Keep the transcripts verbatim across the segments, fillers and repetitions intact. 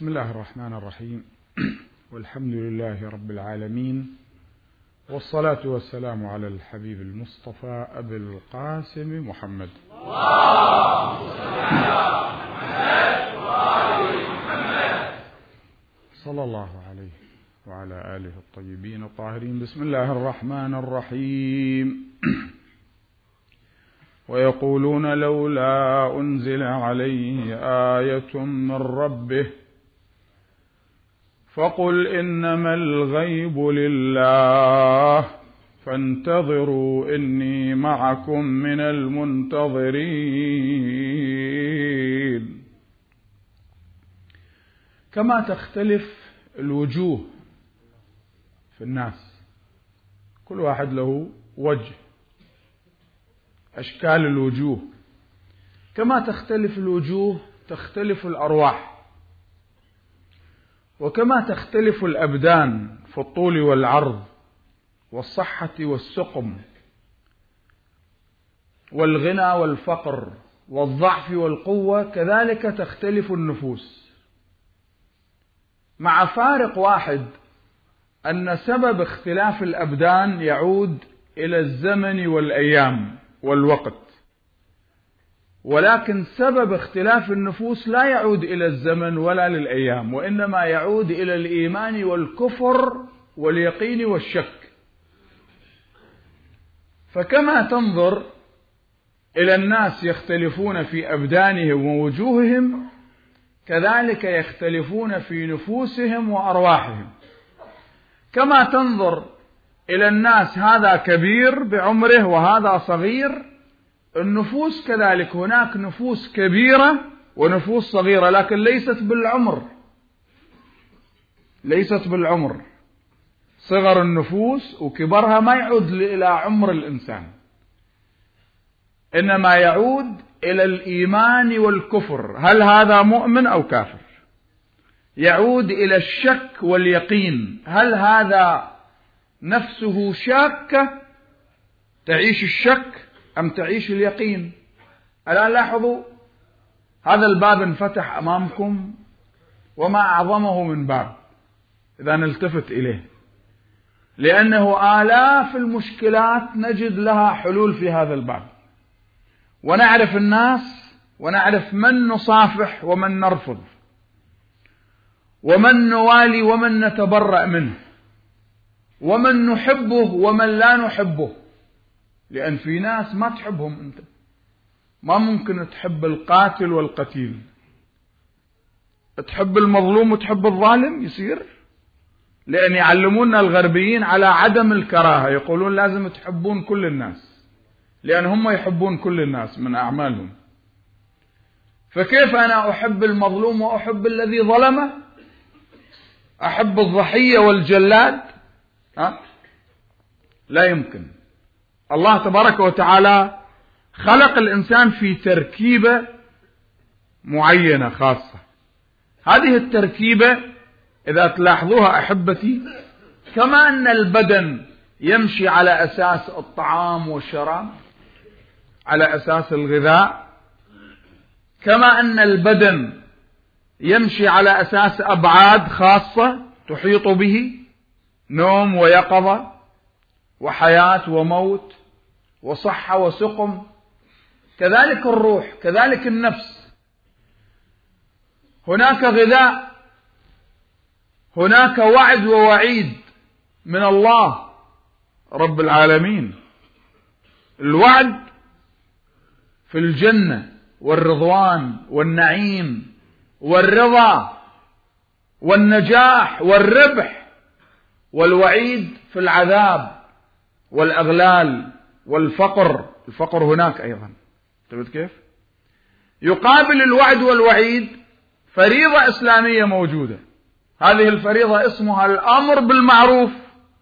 بسم الله الرحمن الرحيم. والحمد لله رب العالمين، والصلاة والسلام على الحبيب المصطفى أبي القاسم محمد صلى الله عليه وعلى آله الطيبين الطاهرين. بسم الله الرحمن الرحيم. ويقولون لولا أنزل عليه آية من ربه فقل إنما الغيب لله فانتظروا إني معكم من المنتظرين. كما تختلف الوجوه في الناس، كل واحد له وجه، أشكال الوجوه، كما تختلف الوجوه تختلف الأرواح، وكما تختلف الأبدان في الطول والعرض والصحة والسقم والغنى والفقر والضعف والقوة، كذلك تختلف النفوس، مع فارق واحد، أن سبب اختلاف الأبدان يعود إلى الزمن والأيام والوقت، ولكن سبب اختلاف النفوس لا يعود إلى الزمن ولا للأيام، وإنما يعود إلى الإيمان والكفر واليقين والشك. فكما تنظر إلى الناس يختلفون في أبدانهم ووجوههم، كذلك يختلفون في نفوسهم وأرواحهم. كما تنظر إلى الناس هذا كبير بعمره وهذا صغير، النفوس كذلك، هناك نفوس كبيرة ونفوس صغيرة، لكن ليست بالعمر، ليست بالعمر. صغر النفوس وكبرها ما يعود إلى عمر الإنسان، إنما يعود إلى الإيمان والكفر، هل هذا مؤمن أو كافر؟ يعود إلى الشك واليقين، هل هذا نفسه شاكة تعيش الشك أم تعيش اليقين؟ الآن لاحظوا، هذا الباب انفتح أمامكم، وما أعظمه من باب إذا نلتفت إليه، لأنه آلاف المشكلات نجد لها حلول في هذا الباب، ونعرف الناس، ونعرف من نصافح ومن نرفض، ومن نوالي ومن نتبرأ منه، ومن نحبه ومن لا نحبه. لأن في ناس ما تحبهم أنت، ما ممكن تحب القاتل والقتيل، تحب المظلوم وتحب الظالم، يصير؟ لأن يعلمونا الغربيين على عدم الكراهة، يقولون لازم تحبون كل الناس، لأن هم يحبون كل الناس من أعمالهم. فكيف أنا أحب المظلوم وأحب الذي ظلمه؟ أحب الضحية والجلاد؟ ها؟ لا يمكن. الله تبارك وتعالى خلق الإنسان في تركيبة معينة خاصة. هذه التركيبة إذا تلاحظوها أحبتي، كما أن البدن يمشي على أساس الطعام والشراب، على أساس الغذاء، كما أن البدن يمشي على أساس أبعاد خاصة تحيط به، نوم ويقظة وحياة وموت وصحة وسقم، كذلك الروح، كذلك النفس. هناك غذاء، هناك وعد ووعيد من الله رب العالمين. الوعد في الجنة والرضوان والنعيم والرضا والنجاح والربح، والوعيد في العذاب والأغلال والفقر. الفقر هناك أيضا، تبت كيف؟ يقابل الوعد والوعيد فريضة إسلامية موجودة، هذه الفريضة اسمها الأمر بالمعروف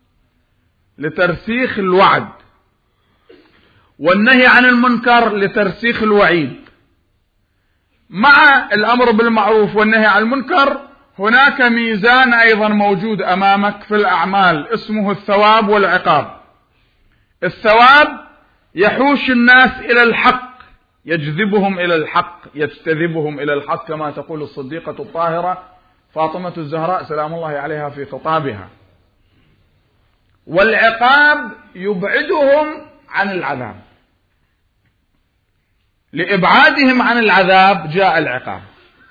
لترسيخ الوعد، والنهي عن المنكر لترسيخ الوعيد. مع الأمر بالمعروف والنهي عن المنكر هناك ميزان أيضا موجود أمامك في الأعمال اسمه الثواب والعقاب. الثواب يحوش الناس إلى الحق، يجذبهم إلى الحق، يجتذبهم إلى الحق، كما تقول الصديقة الطاهرة فاطمة الزهراء سلام الله عليها في خطابها. والعقاب يبعدهم عن العذاب، لإبعادهم عن العذاب جاء العقاب،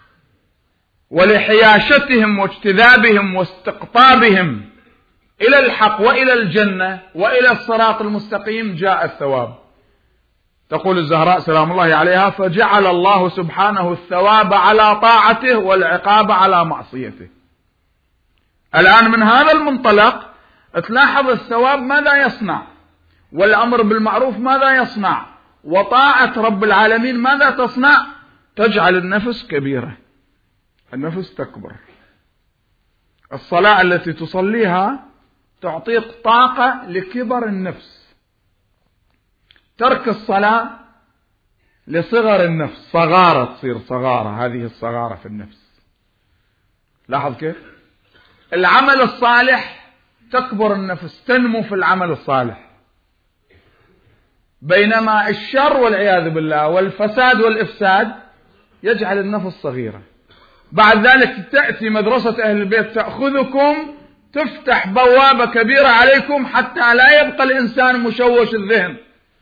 ولحياشتهم واجتذابهم واستقطابهم إلى الحق وإلى الجنة وإلى الصراط المستقيم جاء الثواب. تقول الزهراء سلام الله عليها: فجعل الله سبحانه الثواب على طاعته والعقاب على معصيته. الآن من هذا المنطلق تلاحظ الثواب ماذا يصنع، والأمر بالمعروف ماذا يصنع، وطاعة رب العالمين ماذا تصنع؟ تجعل النفس كبيرة، النفس تكبر. الصلاة التي تصليها تعطيك طاقة لكبر النفس، ترك الصلاة لصغر النفس، صغارة تصير صغارة، هذه الصغارة في النفس. لاحظ كيف العمل الصالح تكبر النفس، تنمو في العمل الصالح، بينما الشر والعياذ بالله والفساد والإفساد يجعل النفس صغيرة. بعد ذلك تأتي مدرسة أهل البيت تأخذكم، تفتح بوابة كبيرة عليكم حتى لا يبقى الإنسان مشوش الذهن.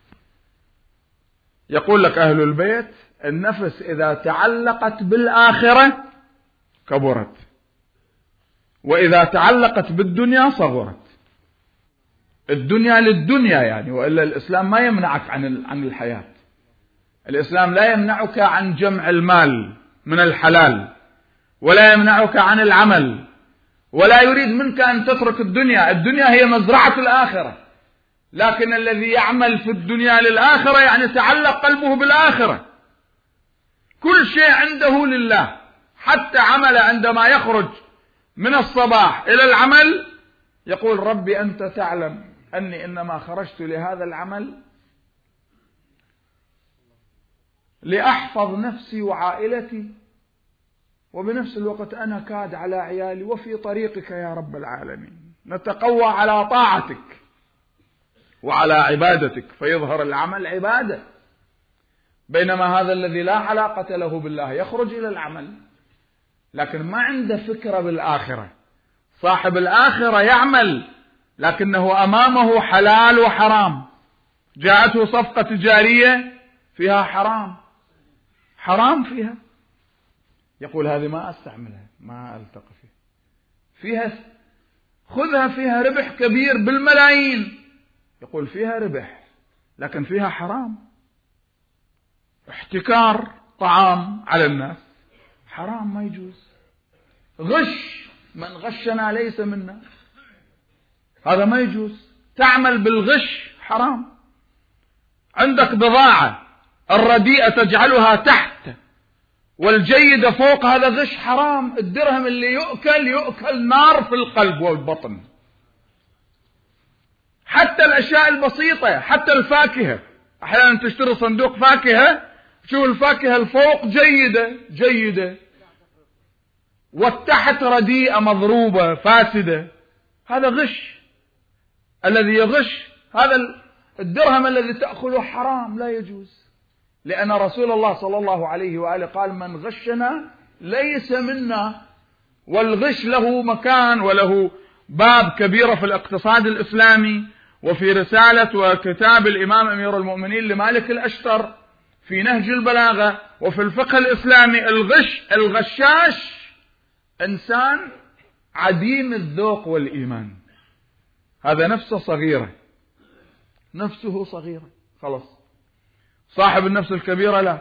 يقول لك أهل البيت: النفس إذا تعلقت بالآخرة كبرت، وإذا تعلقت بالدنيا صغرت. الدنيا للدنيا يعني، وإلا الإسلام ما يمنعك عن عن الحياة. الإسلام لا يمنعك عن جمع المال من الحلال، ولا يمنعك عن العمل، ولا يريد منك أن تترك الدنيا. الدنيا هي مزرعة الآخرة، لكن الذي يعمل في الدنيا للآخرة يعني تعلق قلبه بالآخرة، كل شيء عنده لله. حتى عمل عندما يخرج من الصباح إلى العمل يقول: ربي أنت تعلم أني إنما خرجت لهذا العمل لأحفظ نفسي وعائلتي، وبنفس الوقت أنا كاد على عيالي، وفي طريقك يا رب العالمين نتقوى على طاعتك وعلى عبادتك، فيظهر العمل عبادة. بينما هذا الذي لا علاقة له بالله يخرج إلى العمل لكن ما عنده فكرة بالآخرة. صاحب الآخرة يعمل لكنه أمامه حلال وحرام، جاءته صفقة تجارية فيها حرام، حرام فيها، يقول: هذه ما أستعملها، ما ألتقي فيها، فيها خذها فيها ربح كبير بالملايين، يقول: فيها ربح لكن فيها حرام. احتكار طعام على الناس حرام، ما يجوز. غش، من غشنا ليس منا، هذا ما يجوز. تعمل بالغش حرام. عندك بضاعة الرديئة تجعلها تحت والجيدة فوق، هذا غش حرام. الدرهم اللي يؤكل يؤكل نار في القلب والبطن. حتى الأشياء البسيطة، حتى الفاكهة، أحيانا تشتري صندوق فاكهة شوف الفاكهة الفوق جيدة جيدة والتحت رديئة مضروبة فاسدة، هذا غش. الذي يغش هذا الدرهم الذي تأخذه حرام، لا يجوز. لأن رسول الله صلى الله عليه وآله قال: من غشنا ليس منا. والغش له مكان وله باب كبيرة في الاقتصاد الإسلامي، وفي رسالة وكتاب الإمام أمير المؤمنين لمالك الأشتر في نهج البلاغة، وفي الفقه الإسلامي. الغش الغشاش إنسان عديم الذوق والإيمان، هذا نفسه صغيرة، نفسه صغيرة خلاص. صاحب النفس الكبيرة لا،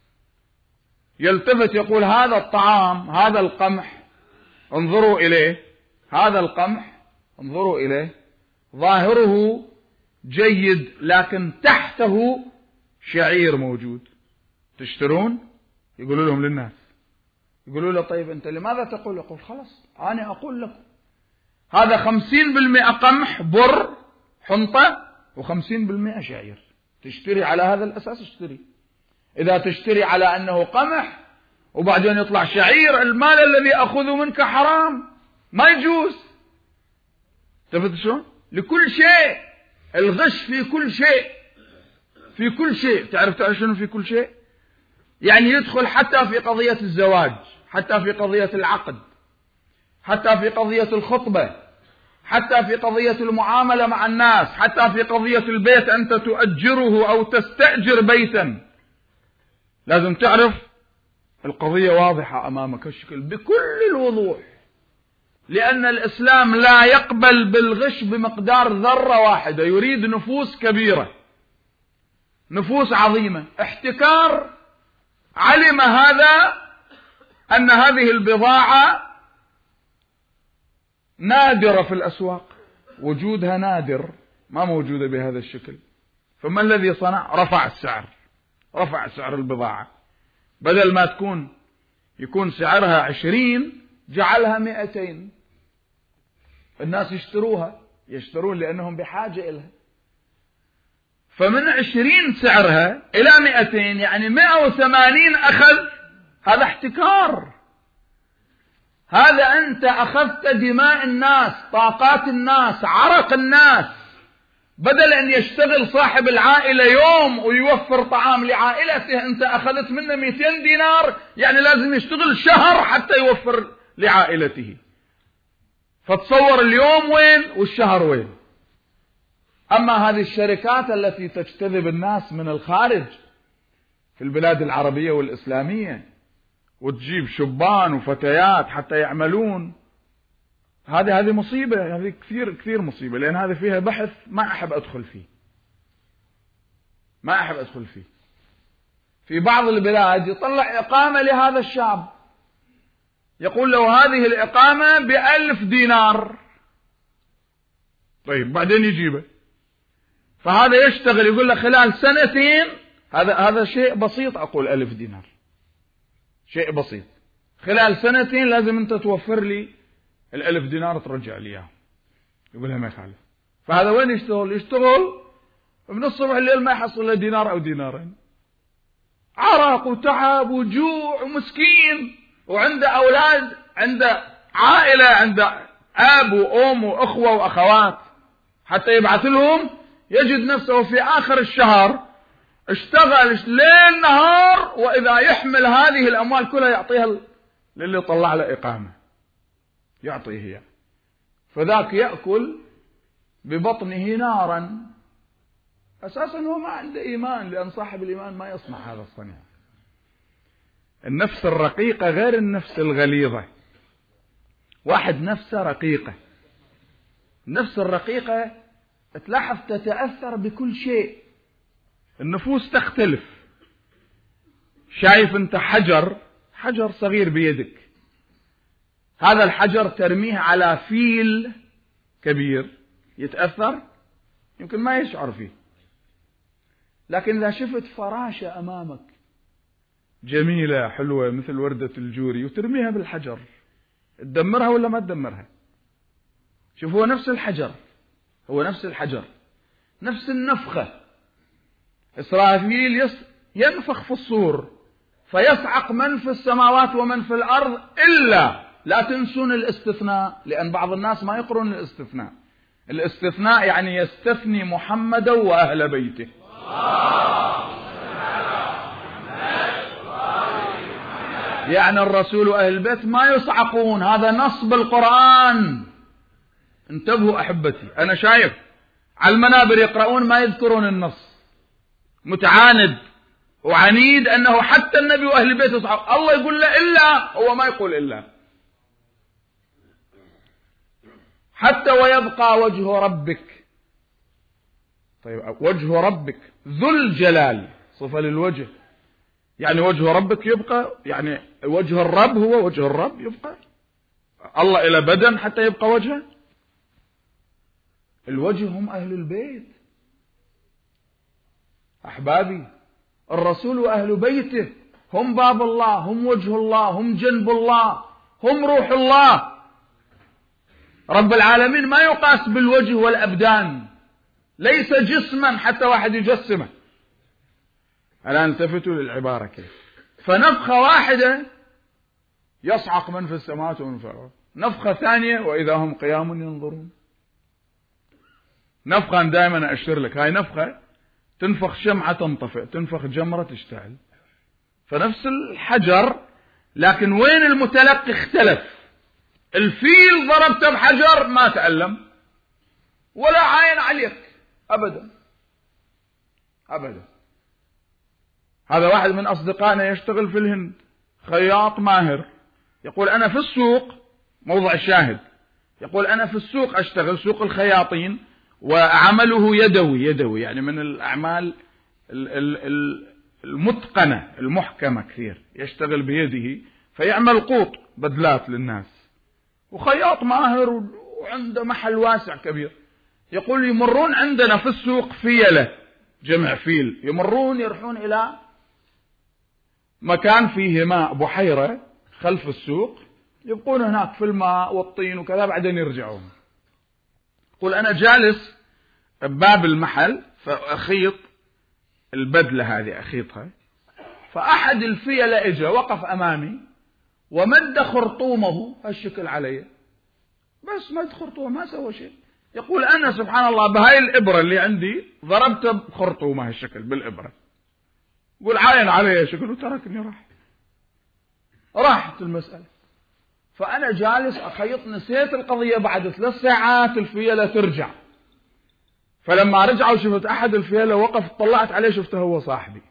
يلتفت يقول: هذا الطعام، هذا القمح انظروا إليه، هذا القمح انظروا إليه ظاهره جيد لكن تحته شعير موجود، تشترون؟ يقولوا لهم للناس، يقولوا له: طيب أنت لماذا تقول؟ يقول: خلاص أنا أقول لكم هذا خمسين بالمئة قمح بر حنطة وخمسين بالمئة شعير، تشتري على هذا الأساس اشتري. إذا تشتري على أنه قمح وبعدين يطلع شعير، المال الذي أخذه منك حرام، ما يجوز. تفهم شلون؟ لكل شيء الغش، في كل شيء، في كل شيء. تعرف تعرف شنو في كل شيء؟ يعني يدخل حتى في قضية الزواج، حتى في قضية العقد. حتى في قضية الخطبة، حتى في قضية المعاملة مع الناس، حتى في قضية البيت، أنت تؤجره أو تستأجر بيتا، لازم تعرف القضية واضحة أمامك الشكل بكل الوضوح، لأن الإسلام لا يقبل بالغش بمقدار ذرة واحدة، يريد نفوس كبيرة، نفوس عظيمة. احتكار، علم هذا أن هذه البضاعة نادرة في الأسواق، وجودها نادر، ما موجودة بهذا الشكل، فما الذي صنع؟ رفع السعر، رفع سعر البضاعة، بدل ما تكون يكون سعرها عشرين جعلها مئتين. الناس يشتروها، يشترون لأنهم بحاجة إلها، فمن عشرين سعرها إلى مئتين، يعني مئة وثمانين أخذ. هذا احتكار، هذا أنت أخذت دماء الناس، طاقات الناس، عرق الناس. بدل أن يشتغل صاحب العائلة يوم ويوفر طعام لعائلته، أنت أخذت منه مئتين دينار، يعني لازم يشتغل شهر حتى يوفر لعائلته. فتصور اليوم وين والشهر وين. أما هذه الشركات التي تجتذب الناس من الخارج في البلاد العربية والإسلامية وتجيب شبان وفتيات حتى يعملون، هذه هذه مصيبة، هذه كثير كثير مصيبة، لأن هذا فيها بحث ما أحب أدخل فيه، ما أحب أدخل فيه. في بعض البلاد يطلع إقامة لهذا الشعب، يقول له هذه الإقامة بألف دينار، طيب بعدين يجيبه، فهذا يشتغل يقول له خلال سنتين، هذا هذا شيء بسيط، أقول ألف دينار شيء بسيط، خلال سنتين لازم أنت توفر لي الألف دينار ترجع لي إياه. يقول له ما يخالف. فهذا وين يشتغل؟ يشتغل من الصبح الليل ما يحصل له دينار أو دينارين، عرق وتعب وجوع ومسكين، وعنده أولاد، عنده عائلة، عنده أب وأم وأخوة وأخوات، حتى يبعث لهم يجد نفسه في آخر الشهر اشتغل ليل نهار، وإذا يحمل هذه الأموال كلها يعطيها للي طلع له إقامة، يعطيه هي، فذاك يأكل ببطنه نارا. أساسا هو ما عنده إيمان، لأن صاحب الإيمان ما يصنع هذا الصنيع. النفس الرقيقة غير النفس الغليظة. واحد نفسه رقيقة، النفس الرقيقة تلاحظ تتأثر بكل شيء، النفوس تختلف. شايف أنت حجر، حجر صغير بيدك، هذا الحجر ترميه على فيل كبير يتأثر؟ يمكن ما يشعر فيه. لكن إذا شفت فراشة أمامك جميلة حلوة مثل وردة الجوري وترميها بالحجر، تدمرها ولا ما تدمرها؟ شوف، هو نفس الحجر، هو نفس الحجر، نفس النفخة. إسرافيل ينفخ في الصور فيصعق من في السماوات ومن في الأرض، إلا، لا تنسون الاستثناء، لأن بعض الناس ما يقرون الاستثناء. الاستثناء يعني يستثني محمدا وأهل بيته. يعني الرسول وأهل البيت ما يصعقون، هذا نص بالقرآن. انتبهوا أحبتي، أنا شايف على المنابر يقرؤون ما يذكرون النص، متعاند وعنيد أنه حتى النبي وأهل البيت يصعق، الله يقول له إلا، هو ما يقول إلا. حتى ويبقى وجه ربك. طيب وجه ربك ذو الجلال صفة للوجه، يعني وجه ربك يبقى، يعني وجه الرب هو وجه الرب يبقى. الله إلى بدن حتى يبقى وجهه؟ الوجه هم أهل البيت أحبابي، الرسول وأهل بيته هم باب الله، هم وجه الله، هم جنب الله، هم روح الله. رب العالمين ما يقاس بالوجه والأبدان، ليس جسما حتى واحد يجسمه. الآن التفتوا للعبارة كيف. فنفخة واحدة يصعق من في السماوات ومن في الأرض، نفخة ثانية وإذا هم قيام ينظرون. نفخة دائما أشير لك، هاي نفخة تنفخ شمعة تنطفئ، تنفخ جمرة تشتعل، فنفس الحجر، لكن وين المتلقي اختلف. الفيل ضربته بحجر ما تألم ولا عاين عليك أبدا أبدا. هذا واحد من أصدقائنا يشتغل في الهند، خياط ماهر، يقول أنا في السوق، موضع الشاهد، يقول أنا في السوق أشتغل، سوق الخياطين، وعمله يدوي يدوي يعني من الأعمال المتقنة المحكمة كثير، يشتغل بيده فيعمل قوط بدلات للناس، وخياط ماهر وعنده محل واسع كبير. يقول يمرون عندنا في السوق فيلة، جمع فيل، يمرون يروحون إلى مكان فيه ماء، بحيرة خلف السوق، يبقون هناك في الماء والطين وكذا، بعدين يرجعون. يقول أنا جالس بباب المحل فأخيط البدلة هذه أخيطها، فأحد الفيلة إجا وقف أمامي ومد خرطومه هالشكل علي، بس مد خرطومه ما سوى شيء. يقول أنا سبحان الله بهاي الإبرة اللي عندي ضربته بخرطومه هالشكل بالإبرة، يقول عاين علي شكل وتركني راح راحت المسألة. فأنا جالس أخيط نسيت القضية، بعد ثلاث ساعات الفيلة ترجع، فلما رجعوا شفت أحد الفيلة وقف، طلعت عليه شفته هو صاحبي،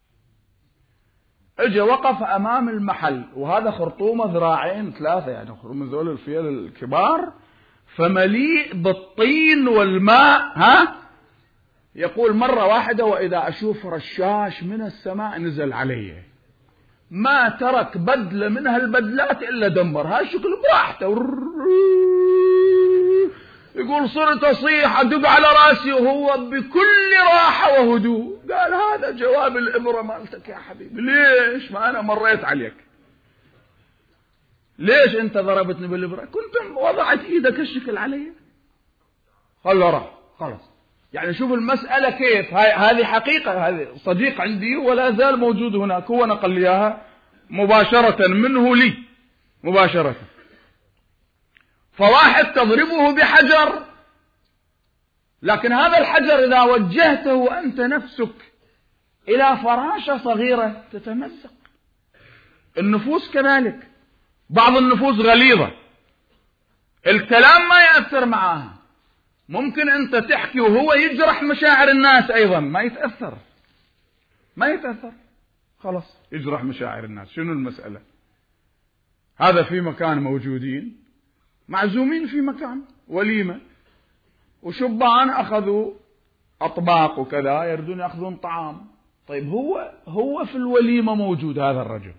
اجى وقف أمام المحل وهذا خرطومه ذراعين ثلاثة، يعني من ذول الفيل الكبار، فمليء بالطين والماء. ها يقول مرة واحدة وإذا أشوف رشاش من السماء نزل علي، ما ترك بدلة من هالبدلات إلا دمرها شكل براحته. يقول صرت أصيح أدق على راسي وهو بكل راحة وهدوء. قال هذا جواب الإبرة مالتك يا حبيبي، ليش ما أنا مريت عليك؟ ليش أنت ضربتني بالإبرة؟ كنت وضعت إيدك الشكل علي. خلوا راح خلاص. يعني شوف المسألة كيف، هذه حقيقة، هذه صديق عندي ولا زال موجود هناك، هو نقل لي إياها مباشرة منه لي مباشرة. فواحد تضربه بحجر، لكن هذا الحجر إذا وجهته أنت نفسك إلى فراشة صغيرة تتمزق. النفوس كذلك، بعض النفوس غليظة، الكلام ما يأثر معها، ممكن أنت تحكي وهو يجرح مشاعر الناس أيضا ما يتأثر ما يتأثر خلاص يجرح مشاعر الناس. شنو المسألة؟ هذا في مكان موجودين معزومين في مكان وليمة، وشبان أخذوا أطباق وكذا يردون يأخذون طعام. طيب هو هو في الوليمة موجود هذا الرجل.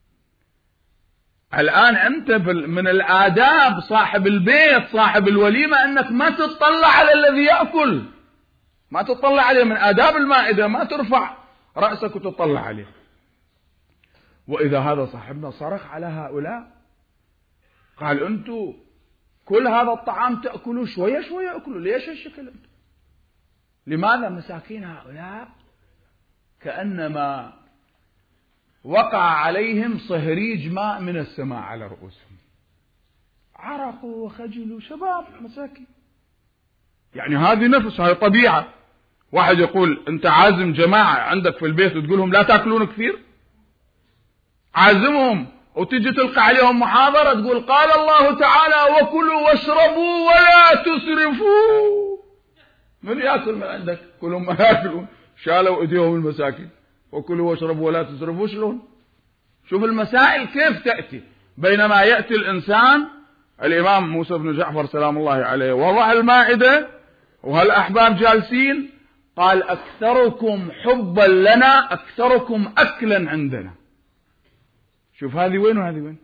الآن أنت من الآداب صاحب البيت صاحب الوليمة أنك ما تطلع على الذي يأكل، ما تطلع عليه، من آداب المائدة ما ترفع رأسك وتطلع عليه. وإذا هذا صاحبنا صرخ على هؤلاء قال أنتوا كل هذا الطعام تأكلوا شوية شوية أكلوا، ليش هالشكل؟ لماذا؟ مساكين هؤلاء كأنما وقع عليهم صهريج ماء من السماء على رؤوسهم، عرقوا وخجلوا، شباب مساكين. يعني هذه نفس، هذه طبيعة. واحد يقول أنت عازم جماعة عندك في البيت وتقولهم لا تأكلون كثير، عازمهم وتجي تلقى عليهم محاضرة تقول قال الله تعالى وكلوا واشربوا ولا تسرفوا. من يأكل من عندك؟ كلهم ما يأكلون، شالوا ايديهم المساكين. وكلوا واشربوا ولا تسرفوا شلون؟ شوف المسائل كيف تأتي. بينما يأتي الإنسان، الإمام موسى بن جعفر سلام الله عليه وضع المائدة وهالأحباب جالسين، قال أكثركم حبا لنا أكثركم أكلا عندنا. شوف هذه وين وهذه وين.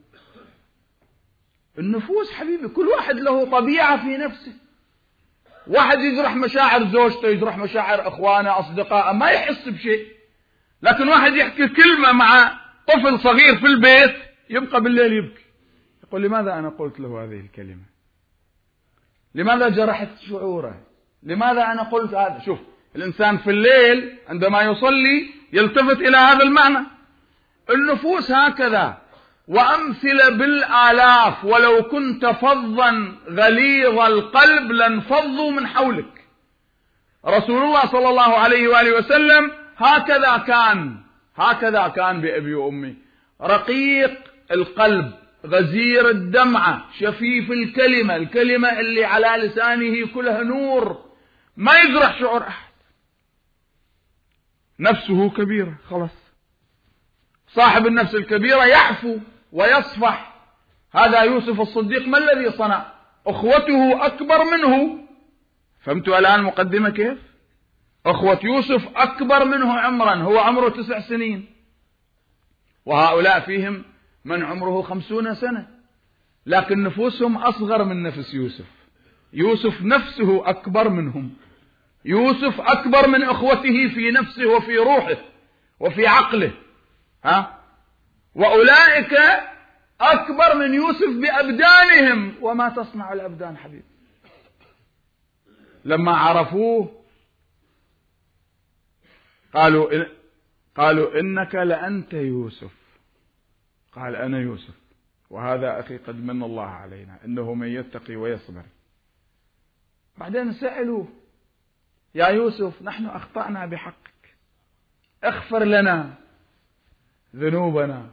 النفوس حبيبي كل واحد له طبيعة في نفسه. واحد يجرح مشاعر زوجته، يجرح مشاعر أخوانه أصدقائه، ما يحس بشيء. لكن واحد يحكي كلمة مع طفل صغير في البيت يبقى بالليل يبكي، يقول لماذا أنا قلت له هذه الكلمة؟ لماذا جرحت شعوره؟ لماذا أنا قلت هذا؟ شوف الإنسان في الليل عندما يصلي يلتفت إلى هذا المعنى. النفوس هكذا، وأمثلة بالآلاف. ولو كنت فظا غليظ القلب لانفضوا من حولك. رسول الله صلى الله عليه وآله وسلم هكذا كان، هكذا كان بأبي وأمي، رقيق القلب غزير الدمعة، شفيف الكلمة، الكلمة اللي على لسانه كلها نور، ما يجرح شعور أحد. نفسه كبيرة، خلاص. صاحب النفس الكبيرة يعفو ويصفح. هذا يوسف الصديق ما الذي صنع؟ أخوته أكبر منه. فهمتوا الآن المقدمة كيف؟ أخوة يوسف أكبر منه عمرا، هو عمره تسع سنين، وهؤلاء فيهم من عمره خمسون سنة، لكن نفوسهم أصغر من نفس يوسف. يوسف نفسه أكبر منهم. يوسف أكبر من أخوته في نفسه وفي روحه وفي عقله، ها؟ وأولئك أكبر من يوسف بأبدانهم. وما تصنع الأبدان حبيب؟ لما عرفوه قالوا قالوا إنك لأنت يوسف. قال أنا يوسف، وهذا أخي قد من الله علينا إنه من يتقي ويصبر. بعدين سألوه يا يوسف نحن أخطأنا بحقك، اغفر لنا ذنوبنا.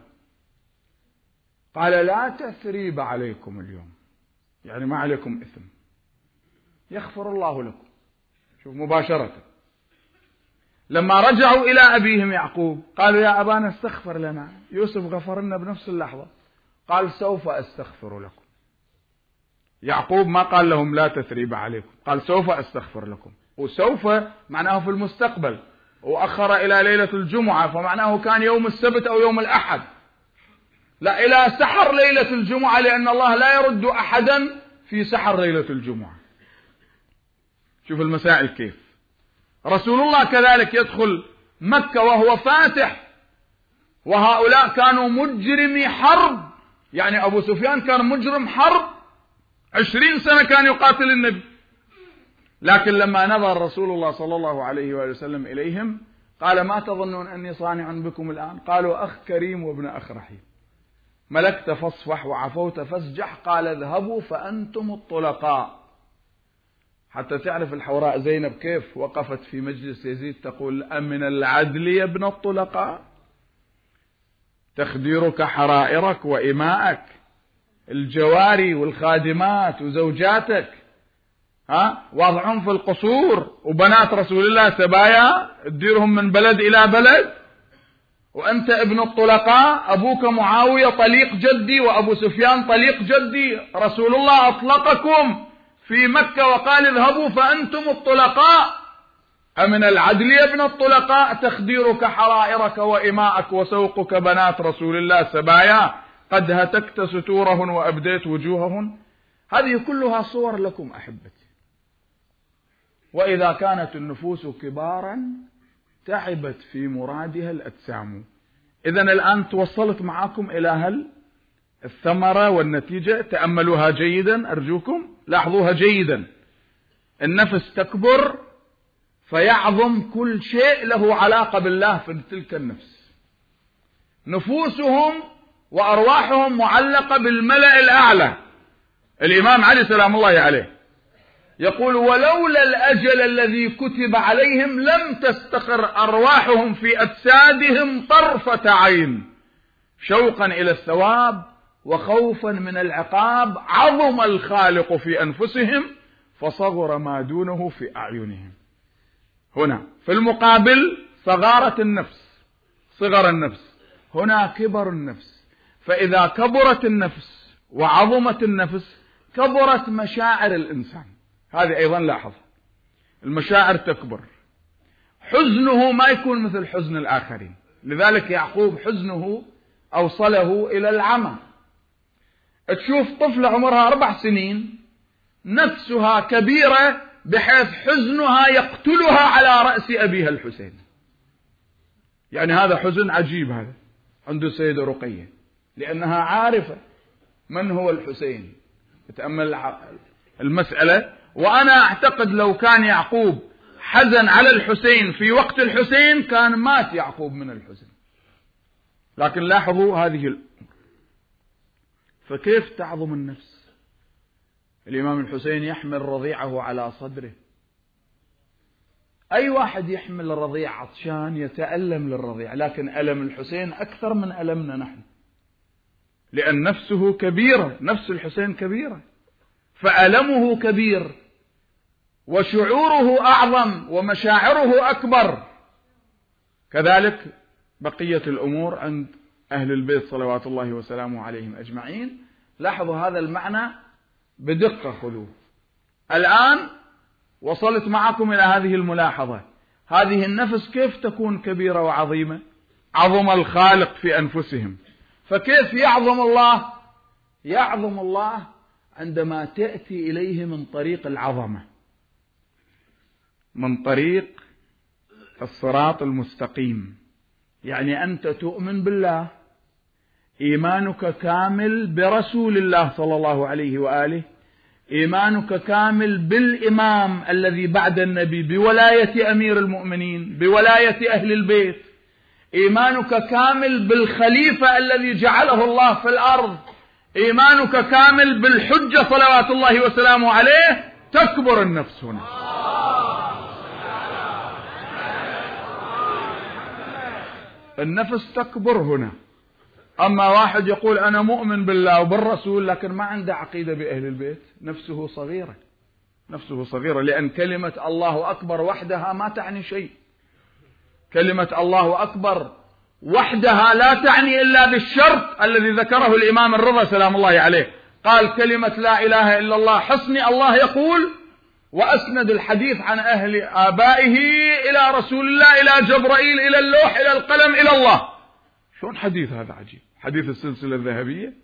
قال لا تثريب عليكم اليوم، يعني ما عليكم إثم، يغفر الله لكم. شوف مباشرة. لما رجعوا إلى أبيهم يعقوب قالوا يا أبانا استغفر لنا. يوسف غفر لنا بنفس اللحظة، قال سوف أستغفر لكم. يعقوب ما قال لهم لا تثريب عليكم، قال سوف أستغفر لكم. وسوف معناه في المستقبل، وأخر إلى ليلة الجمعة، فمعناه كان يوم السبت أو يوم الأحد، لا إلى سحر ليلة الجمعة، لأن الله لا يرد أحدا في سحر ليلة الجمعة. شوف المسائل كيف. رسول الله كذلك يدخل مكة وهو فاتح، وهؤلاء كانوا مجرمي حرب، يعني أبو سفيان كان مجرم حرب، عشرين سنة كان يقاتل النبي. لكن لما نظر رسول الله صلى الله عليه وآله وسلم إليهم قال ما تظنون أني صانع بكم الآن؟ قالوا أخ كريم وابن أخ رحيم، ملكت فاصفح وعفوت فاسجح، قال اذهبوا فأنتم الطلقاء. حتى تعرف الحوراء زينب كيف وقفت في مجلس يزيد تقول أمن العدل يا ابن الطلقاء؟ تخديرك حرائرك وإماءك، الجواري والخادمات وزوجاتك، ها، وضعهم في القصور، وبنات رسول الله سبايا تديرهم من بلد إلى بلد، وأنت ابن الطلقاء، أبوك معاوية طليق جدي وأبو سفيان طليق جدي، رسول الله أطلقكم في مكة وقال اذهبوا فأنتم الطلقاء. أمن العدل يا ابن الطلقاء تخديرك حرائرك وإماءك وسوقك بنات رسول الله سبايا، قد هتكت ستورهن وأبديت وجوههن. هذه كلها صور لكم أحبتي. وإذا كانت النفوس كبارا تعبت في مرادها الأجسام. إذن الآن توصلت معكم إلى هل الثمرة والنتيجة. تأملوها جيدا أرجوكم، لاحظوها جيدا. النفس تكبر فيعظم كل شيء له علاقة بالله في تلك النفس. نفوسهم وأرواحهم معلقة بالملأ الأعلى. الإمام علي سلام الله عليه يقول ولولا الأجل الذي كتب عليهم لم تستقر أرواحهم في أجسادهم طرفة عين، شوقا إلى الثواب وخوفا من العقاب عظم الخالق في أنفسهم فصغر ما دونه في أعينهم. هنا في المقابل صغارة النفس، صغر النفس، هنا كبر النفس. فإذا كبرت النفس وعظمت النفس كبرت مشاعر الإنسان. هذه أيضا لاحظ، المشاعر تكبر. حزنه ما يكون مثل حزن الآخرين. لذلك يعقوب حزنه أوصله إلى العمى. تشوف طفلة عمرها أربع سنين نفسها كبيرة بحيث حزنها يقتلها على رأس أبيها الحسين. يعني هذا حزن عجيب هذا عند السيدة رقية، لأنها عارفة من هو الحسين. تأمل المسألة. وأنا أعتقد لو كان يعقوب حزن على الحسين في وقت الحسين كان مات يعقوب من الحزن. لكن لاحظوا هذه الأمور. فكيف تعظم النفس؟ الإمام الحسين يحمل رضيعه على صدره. أي واحد يحمل الرضيع عطشان يتألم للرضيع، لكن ألم الحسين أكثر من ألمنا نحن. لأن نفسه كبيرة، نفس الحسين كبيرة، فألمه كبير وشعوره أعظم ومشاعره أكبر. كذلك بقية الأمور عند أهل البيت صلوات الله وسلامه عليهم أجمعين. لاحظوا هذا المعنى بدقة، خذوه. الآن وصلت معكم إلى هذه الملاحظة، هذه النفس كيف تكون كبيرة وعظيمة؟ عظم الخالق في أنفسهم، فكيف يعظم الله؟ يعظم الله عندما تأتي إليه من طريق العظمة، من طريق الصراط المستقيم. يعني أنت تؤمن بالله، إيمانك كامل برسول الله صلى الله عليه وآله، إيمانك كامل بالإمام الذي بعد النبي، بولاية أمير المؤمنين، بولاية أهل البيت، إيمانك كامل بالخليفة الذي جعله الله في الأرض، إيمانك كامل بالحجة صلوات الله وسلامه عليه. تكبر النفس هنا، النفس تكبر هنا. أما واحد يقول أنا مؤمن بالله وبالرسول لكن ما عنده عقيدة بأهل البيت، نفسه صغيرة، نفسه صغيرة، لأن كلمة الله أكبر وحدها ما تعني شيء. كلمة الله أكبر وحدها لا تعني إلا بالشرط الذي ذكره الإمام الرضا سلام الله عليه، قال كلمة لا إله إلا الله حصني. الله يقول وأسند الحديث عن أهل آبائه إلى رسول الله، إلى جبرائيل، إلى اللوح، إلى القلم، إلى الله. شلون حديث هذا عجيب؟ حديث السلسلة الذهبية.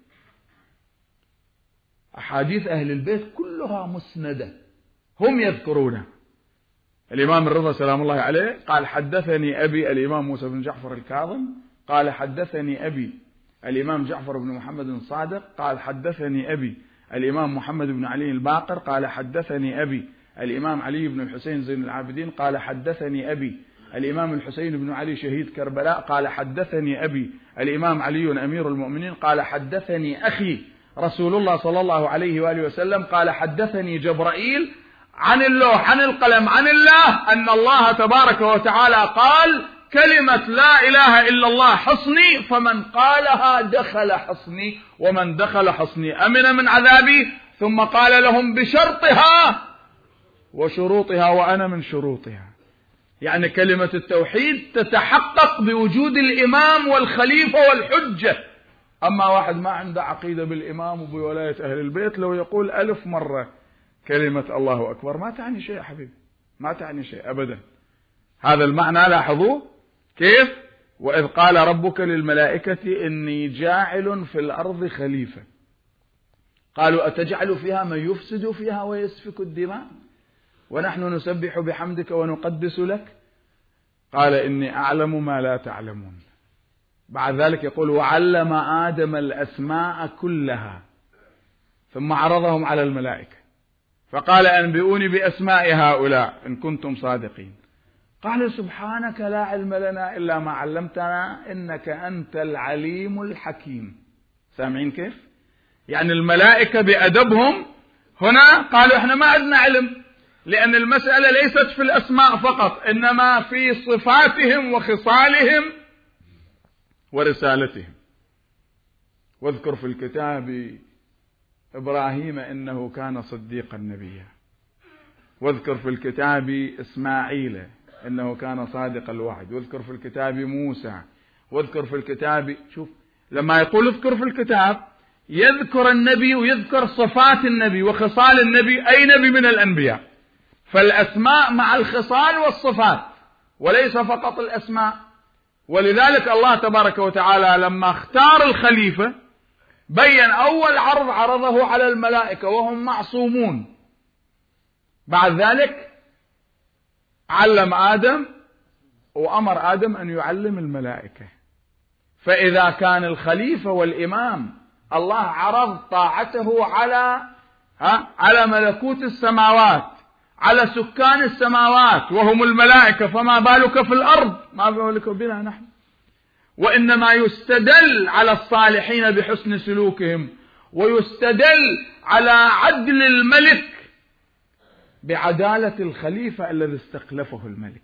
أحاديث أهل البيت كلها مسندة، هم يذكرونه. الإمام الرضا سلام الله عليه قال حدثني أبي الإمام موسى بن جعفر الكاظم، قال حدثني أبي الإمام جعفر بن محمد الصادق، قال حدثني أبي الإمام محمد بن علي الباقر، قال حدثني أبي الإمام علي بن الحسين زين العابدين، قال حدثني أبي الإمام الحسين بن علي شهيد كربلاء، قال حدثني أبي الإمام علي أمير المؤمنين، قال حدثني أخي رسول الله صلى الله عليه وآله وسلم، قال حدثني جبرائيل عن اللوح، عن القلم، عن الله، أن الله تبارك وتعالى قال كلمة لا إله إلا الله حصني، فمن قالها دخل حصني، ومن دخل حصني أمن من عذابي. ثم قال لهم بشرطها وشروطها وأنا من شروطها. يعني كلمة التوحيد تتحقق بوجود الإمام والخليفة والحجة. أما واحد ما عنده عقيدة بالإمام وبولاية أهل البيت، لو يقول ألف مرة كلمة الله أكبر ما تعني شيء يا حبيبي، ما تعني شيء أبدا. هذا المعنى لاحظوه كيف؟ وإذ قال ربك للملائكة إني جاعل في الأرض خليفة، قالوا أتجعل فيها من يفسد فيها ويسفك الدماء ونحن نسبح بحمدك ونقدس لك، قال إني أعلم ما لا تعلمون. بعد ذلك يقول وعلم آدم الأسماء كلها ثم عرضهم على الملائكة فقال أنبئوني بأسماء هؤلاء إن كنتم صادقين. قال سبحانك لا علم لنا إلا ما علمتنا إنك أنت العليم الحكيم. سامعين كيف؟ يعني الملائكة بأدبهم هنا قالوا إحنا ما عندنا علم، لأن المسألة ليست في الأسماء فقط، إنما في صفاتهم وخصالهم ورسالتهم. واذكر في الكتاب إبراهيم إنه كان صديقا نبيا، واذكر في الكتاب إسماعيل إنه كان صادق الوعد، واذكر في الكتاب موسى، واذكر في الكتاب. شوف لما يقول اذكر في الكتاب يذكر النبي ويذكر صفات النبي وخصال النبي، أي نبي من الأنبياء. فالأسماء مع الخصال والصفات وليس فقط الأسماء. ولذلك الله تبارك وتعالى لما اختار الخليفة بين أول عرض عرضه على الملائكة وهم معصومون، بعد ذلك علم آدم وأمر آدم أن يعلم الملائكة. فإذا كان الخليفة والإمام الله عرض طاعته على ها على ملكوت السماوات، على سكان السماوات وهم الملائكة، فما بالك في الأرض، ما بالك بنا نحن. وإنما يستدل على الصالحين بحسن سلوكهم، ويستدل على عدل الملك بعدالة الخليفة الذي استخلفه الملك.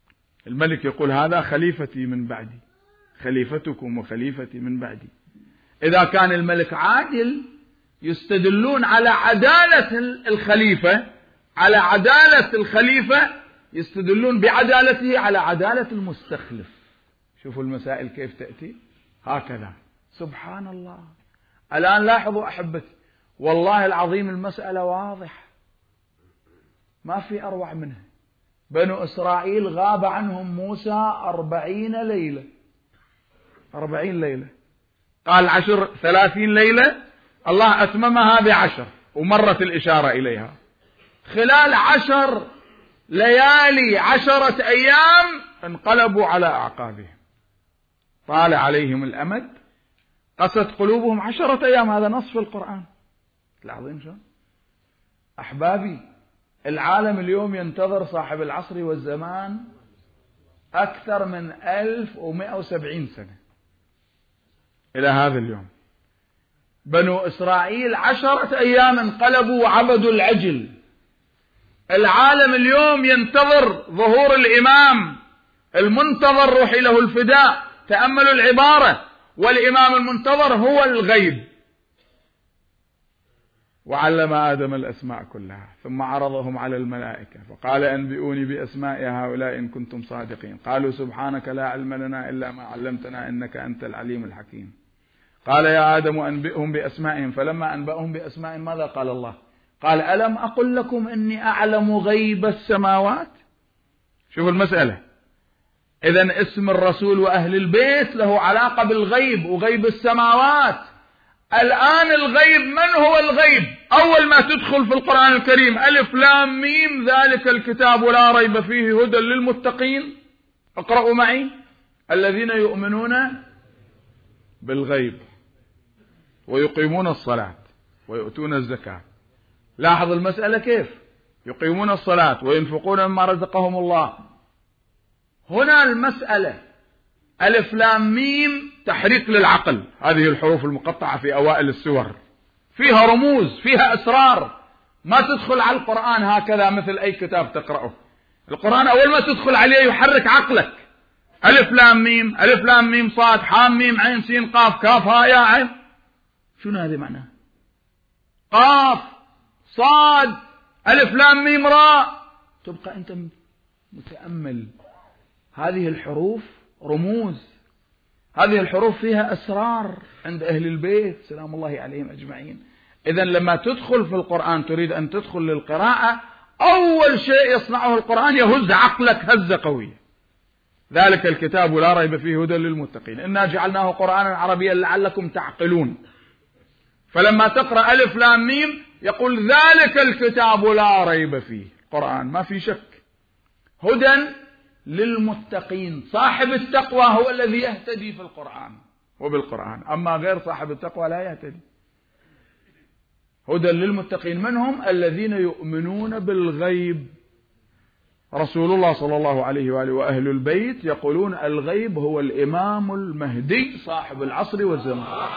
الملك يقول هذا خليفتي من بعدي، خليفتكم وخليفتي من بعدي. إذا كان الملك عادل يستدلون على عدالة الخليفة، على عدالة الخليفة يستدلون بعدالته على عدالة المستخلف. شوفوا المسائل كيف تأتي هكذا، سبحان الله. الآن لاحظوا أحبتي، والله العظيم المسألة واضحة ما في أروع منها. بنو إسرائيل غاب عنهم موسى أربعين ليلة، أربعين ليلة، قال عشر ثلاثين ليلة، الله أتممها بعشر ومرت الإشارة إليها. خلال عشر ليالي عشرة أيام انقلبوا على أعقابهم، طال عليهم الأمد، قست قلوبهم عشرة أيام. هذا نص في القرآن العظيم. شو أحبابي، العالم اليوم ينتظر صاحب العصر والزمان أكثر من ألف ومئة وسبعين سنة إلى هذا اليوم. بنو إسرائيل عشرة أيام انقلبوا وعبدوا العجل. العالم اليوم ينتظر ظهور الإمام المنتظر روحي له الفداء. تأملوا العبارة، والإمام المنتظر هو الغيب. وعلم آدم الأسماء كلها ثم عرضهم على الملائكة فقال أنبئوني بأسماء هؤلاء إن كنتم صادقين. قالوا سبحانك لا علم لنا إلا ما علمتنا إنك أنت العليم الحكيم. قال يا آدم أنبئهم بأسمائهم فلما أنبأهم بأسمائهم ماذا قال الله؟ قال ألم أقل لكم إني أعلم غيب السماوات. شوفوا المسألة، إذن اسم الرسول وأهل البيت له علاقة بالغيب وغيب السماوات. الآن الغيب، من هو الغيب؟ أول ما تدخل في القرآن الكريم ألف لام ميم ذلك الكتاب لا ريب فيه هدى للمتقين. اقرأوا معي، الذين يؤمنون بالغيب ويقيمون الصلاة ويؤتون الزكاة. لاحظ المسألة كيف، يقيمون الصلاة وينفقون مما رزقهم الله. هنا المسألة ألف لام ميم تحريك للعقل، هذه الحروف المقطعة في أوائل السور فيها رموز، فيها أسرار، ما تدخل على القرآن هكذا مثل أي كتاب تقرأه. القرآن أول ما تدخل عليه يحرك عقلك. ألف لام ميم، ألف لام ميم صاد حام ميم عين سين قاف كاف ها يا عين. شنو هذه معناه؟ قاف صاد ألف لام ميم راء. تبقى أنت متأمل، هذه الحروف رموز، هذه الحروف فيها أسرار عند أهل البيت سلام الله عليهم أجمعين. إذن لما تدخل في القرآن تريد أن تدخل للقراءة، أول شيء يصنعه القرآن يهز عقلك هزة قوية. ذلك الكتاب لا ريب فيه هدى للمتقين إنا جعلناه قرآنا عربيا لعلكم تعقلون. فلما تقرأ ألف لام ميم يقول ذلك الكتاب لا ريب فيه، قرآن ما في شك، هدى للمتقين. صاحب التقوى هو الذي يهتدي في القرآن وبالقرآن، أما غير صاحب التقوى لا يهتدي. هدى للمتقين، من هم؟ الذين يؤمنون بالغيب. رسول الله صلى الله عليه وآله وأهل البيت يقولون الغيب هو الإمام المهدي صاحب العصر والزمان.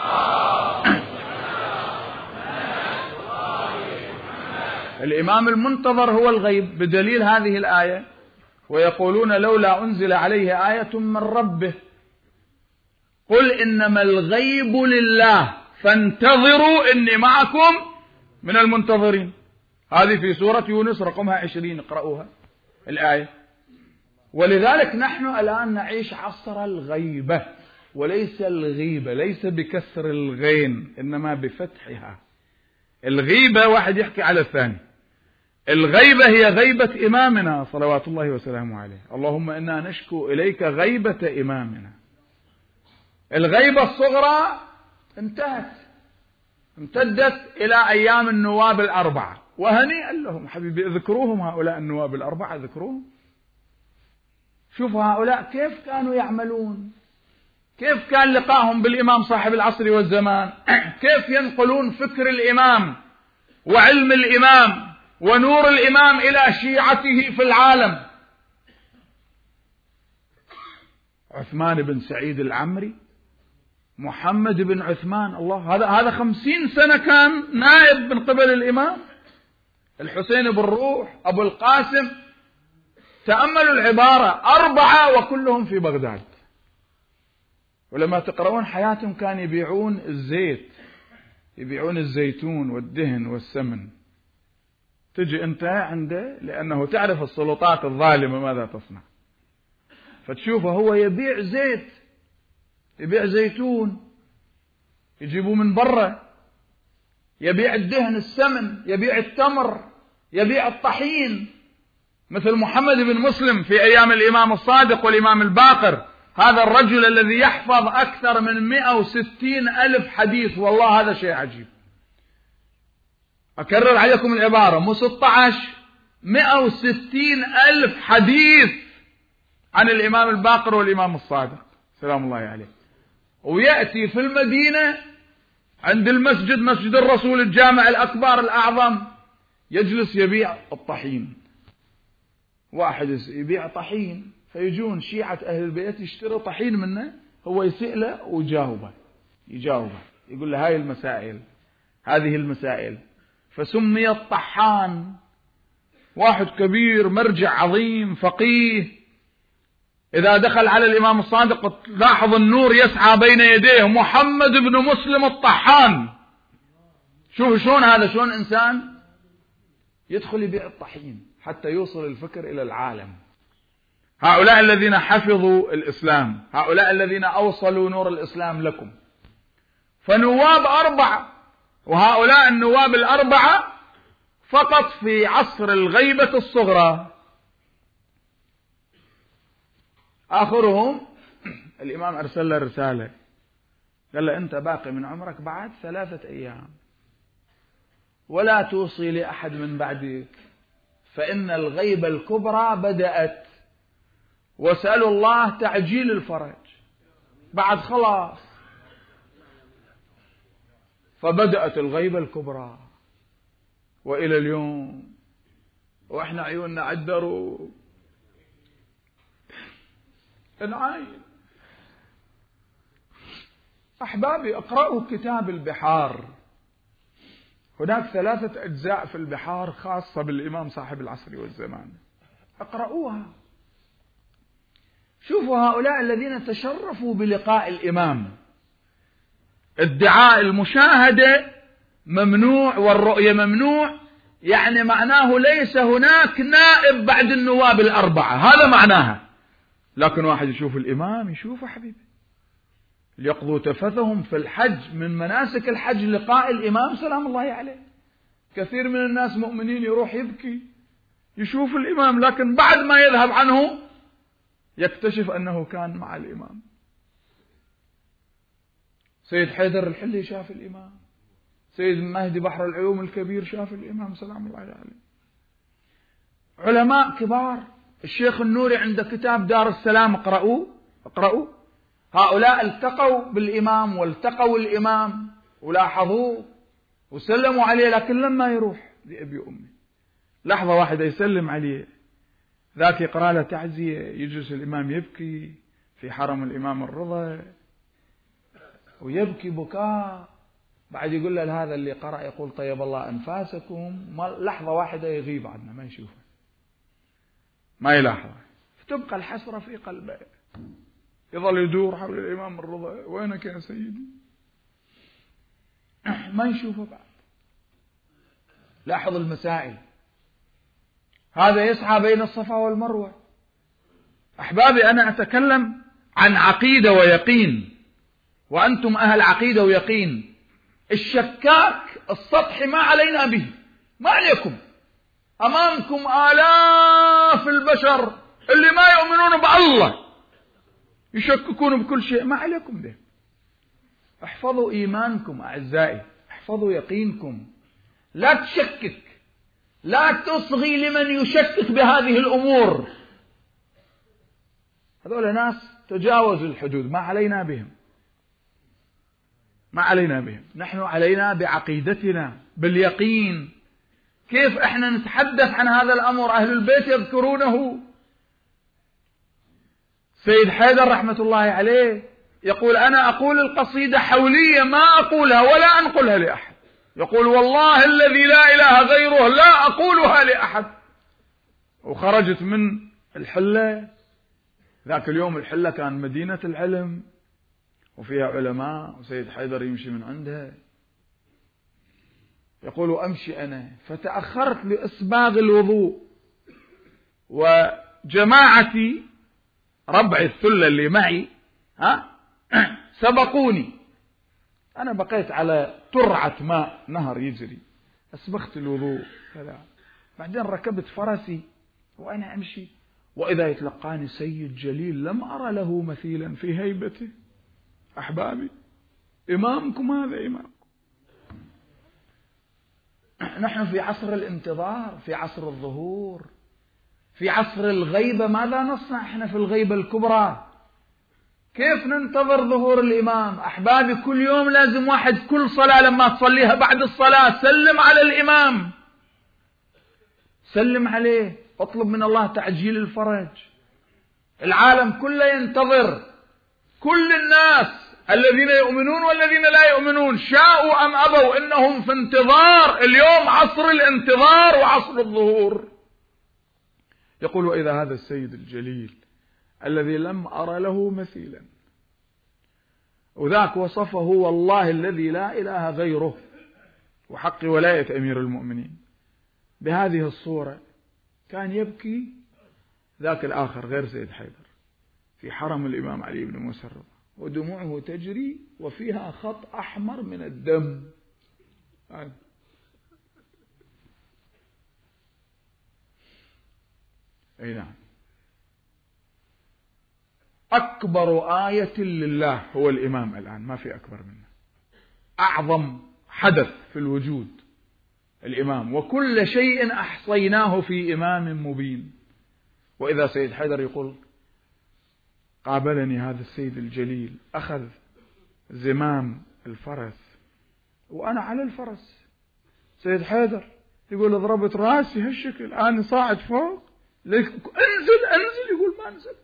الإمام المنتظر هو الغيب بدليل هذه الآية، ويقولون لولا أنزل عليه آية من ربه قل إنما الغيب لله فانتظروا إني معكم من المنتظرين. هذه في سورة يونس رقمها عشرين، اقرأوها الآية. ولذلك نحن الآن نعيش عصر الغيبة وليس الغيبة، ليس بكسر الغين إنما بفتحها. الغيبة واحد يحكي على الثاني، الغيبة هي غيبة إمامنا صلوات الله وسلامه عليه. اللهم إنا نشكو إليك غيبة إمامنا. الغيبة الصغرى انتهت، امتدت إلى أيام النواب الأربعة، وهنيئا لهم حبيبي، اذكروهم هؤلاء النواب الأربعة، ذكروهم. شوفوا هؤلاء كيف كانوا يعملون، كيف كان لقاهم بالإمام صاحب العصر والزمان، كيف ينقلون فكر الإمام وعلم الإمام ونور الإمام إلى شيعته في العالم. عثمان بن سعيد العمري، محمد بن عثمان، الله، هذا هذا خمسين سنة كان نائب من قبل الإمام. الحسين بن روح، أبو القاسم، تأملوا العبارة، أربعة وكلهم في بغداد. ولما تقرؤون حياتهم كان يبيعون الزيت، يبيعون الزيتون والدهن والسمن. تجي أنت عنده لأنه تعرف السلطات الظالمة ماذا تصنع، فتشوفه هو يبيع زيت، يبيع زيتون يجيبوه من برا، يبيع الدهن السمن، يبيع التمر، يبيع الطحين، مثل محمد بن مسلم في أيام الإمام الصادق والإمام الباقر، هذا الرجل الذي يحفظ أكثر من مئة وستين ألف حديث. والله هذا شيء عجيب، أكرر عليكم العبارة، مو ستة عشر، مئة وستين ألف حديث عن الإمام الباقر والإمام الصادق سلام الله عليه. ويأتي في المدينة عند المسجد، مسجد الرسول الجامع الأكبر الأعظم، يجلس يبيع الطحين. واحد يبيع طحين، فيجون شيعة أهل البيت يشتروا طحين منه، هو يسأله ويجاوبه، يجاوبه يقول له هاي المسائل، هذه المسائل. فسمي الطحان. واحد كبير مرجع عظيم فقيه، إذا دخل على الإمام الصادق لاحظ النور يسعى بين يديه، محمد بن مسلم الطحان. شوف شلون هذا، شلون إنسان يدخل يبيع الطحين حتى يوصل الفكر إلى العالم. هؤلاء الذين حفظوا الإسلام، هؤلاء الذين أوصلوا نور الإسلام لكم. فنواب أربعة، وهؤلاء النواب الأربعة فقط في عصر الغيبة الصغرى. آخرهم الإمام أرسل له رسالة، قال له أنت باقي من عمرك بعد ثلاثة أيام، ولا توصي لأحد من بعدك، فإن الغيبة الكبرى بدأت، واسألوا الله تعجيل الفرج بعد خلاص. فبدأت الغيبة الكبرى، وإلى اليوم وإحنا عيوننا عدروا العين. أحبابي اقرأوا كتاب البحار، هناك ثلاثة أجزاء في البحار خاصة بالإمام صاحب العصر والزمان، اقرأوها. شوفوا هؤلاء الذين تشرفوا بلقاء الإمام. ادعاء المشاهدة ممنوع والرؤية ممنوع، يعني معناه ليس هناك نائب بعد النواب الأربعة، هذا معناها. لكن واحد يشوف الإمام، يشوف حبيبي يقضوا تفثهم في الحج، من مناسك الحج لقاء الإمام سلام الله عليه. كثير من الناس مؤمنين يروح يبكي يشوف الإمام، لكن بعد ما يذهب عنه يكتشف أنه كان مع الإمام. سيد حيدر الحلي شاف الإمام، سيد مهدي بحر العلوم الكبير شاف الإمام سلام الله عليه. علماء كبار، الشيخ النوري عنده كتاب دار السلام، اقرأوه اقرأوه. هؤلاء التقوا بالإمام والتقوا الإمام ولاحظوه وسلموا عليه، لكن لما يروح لأبي أمي لحظة واحدة يسلم عليه، ذاك يقرأ له تعزية، يجلس الإمام يبكي في حرم الإمام الرضا ويبكي بكاء، بعد يقول له هذا اللي قرأ يقول طيب الله أنفاسكم، لحظة واحدة يغيب عنا ما يشوفه ما يلاحظه، فتبقى الحسرة في قلبه، يظل يدور حول الإمام الرضا، وينك يا سيدي؟ ما يشوفه بعد. لاحظ المسائل، هذا يسعى بين الصفا والمروة. أحبابي أنا أتكلم عن عقيدة ويقين، وأنتم أهل عقيدة ويقين. الشكاك السطحي ما علينا به، ما عليكم. أمامكم آلاف البشر اللي ما يؤمنون بالله يشككون بكل شيء، ما عليكم به. احفظوا إيمانكم أعزائي، احفظوا يقينكم، لا تشكك، لا تصغي لمن يشكك بهذه الأمور. هذول ناس تجاوزوا الحدود، ما علينا بهم، ما علينا بهم. نحن علينا بعقيدتنا باليقين. كيف احنا نتحدث عن هذا الأمر؟ أهل البيت يذكرونه. سيد حيدر رحمة الله عليه يقول أنا أقول القصيدة حولية، ما أقولها ولا أنقلها لأحد. يقول والله الذي لا إله غيره لا أقولها لأحد. وخرجت من الحلة، ذاك اليوم الحلة كان مدينة العلم، وفيها علماء، وسيد حيدر يمشي من عندها. يقول أمشي أنا، فتأخرت لإسباغ الوضوء، وجماعتي ربع الثلة اللي معي ها سبقوني. أنا بقيت على ترعة ماء نهر يجري، أسبغت الوضوء كذا، بعدين ركبت فرسي وأنا أمشي، وإذا يتلقاني سيد جليل لم أرى له مثيلا في هيبته. أحبابي، إمامكم هذا إمامكم. نحن في عصر الانتظار، في عصر الظهور، في عصر الغيبة. ماذا نصنع احنا في الغيبة الكبرى؟ كيف ننتظر ظهور الإمام؟ أحبابي، كل يوم لازم واحد كل صلاة لما تصليها بعد الصلاة سلم على الإمام، سلم عليه، اطلب من الله تعجيل الفرج. العالم كله ينتظر، كل الناس الذين يؤمنون والذين لا يؤمنون شاءوا أم أبوا إنهم في انتظار. اليوم عصر الانتظار وعصر الظهور. يقول وإذا هذا السيد الجليل الذي لم أرى له مثيلا، وذاك وصفه والله الذي لا إله غيره وحق ولاية أمير المؤمنين بهذه الصورة، كان يبكي ذاك الآخر غير سيد حيدر في حرم الإمام علي بن موسى الرضا، ودموعه تجري وفيها خط أحمر من الدم. أي نعم. أكبر آية لله هو الإمام الآن، ما في أكبر منه. أعظم حدث في الوجود الإمام، وكل شيء أحصيناه في إمام مبين. وإذا سيد حيدر يقول قابلني هذا السيد الجليل، أخذ زمام الفرس وأنا على الفرس، سيد حيدر يقول ضربت راسي هالشكل، أنا صاعد فوق، انزل انزل، يقول ما نزلت.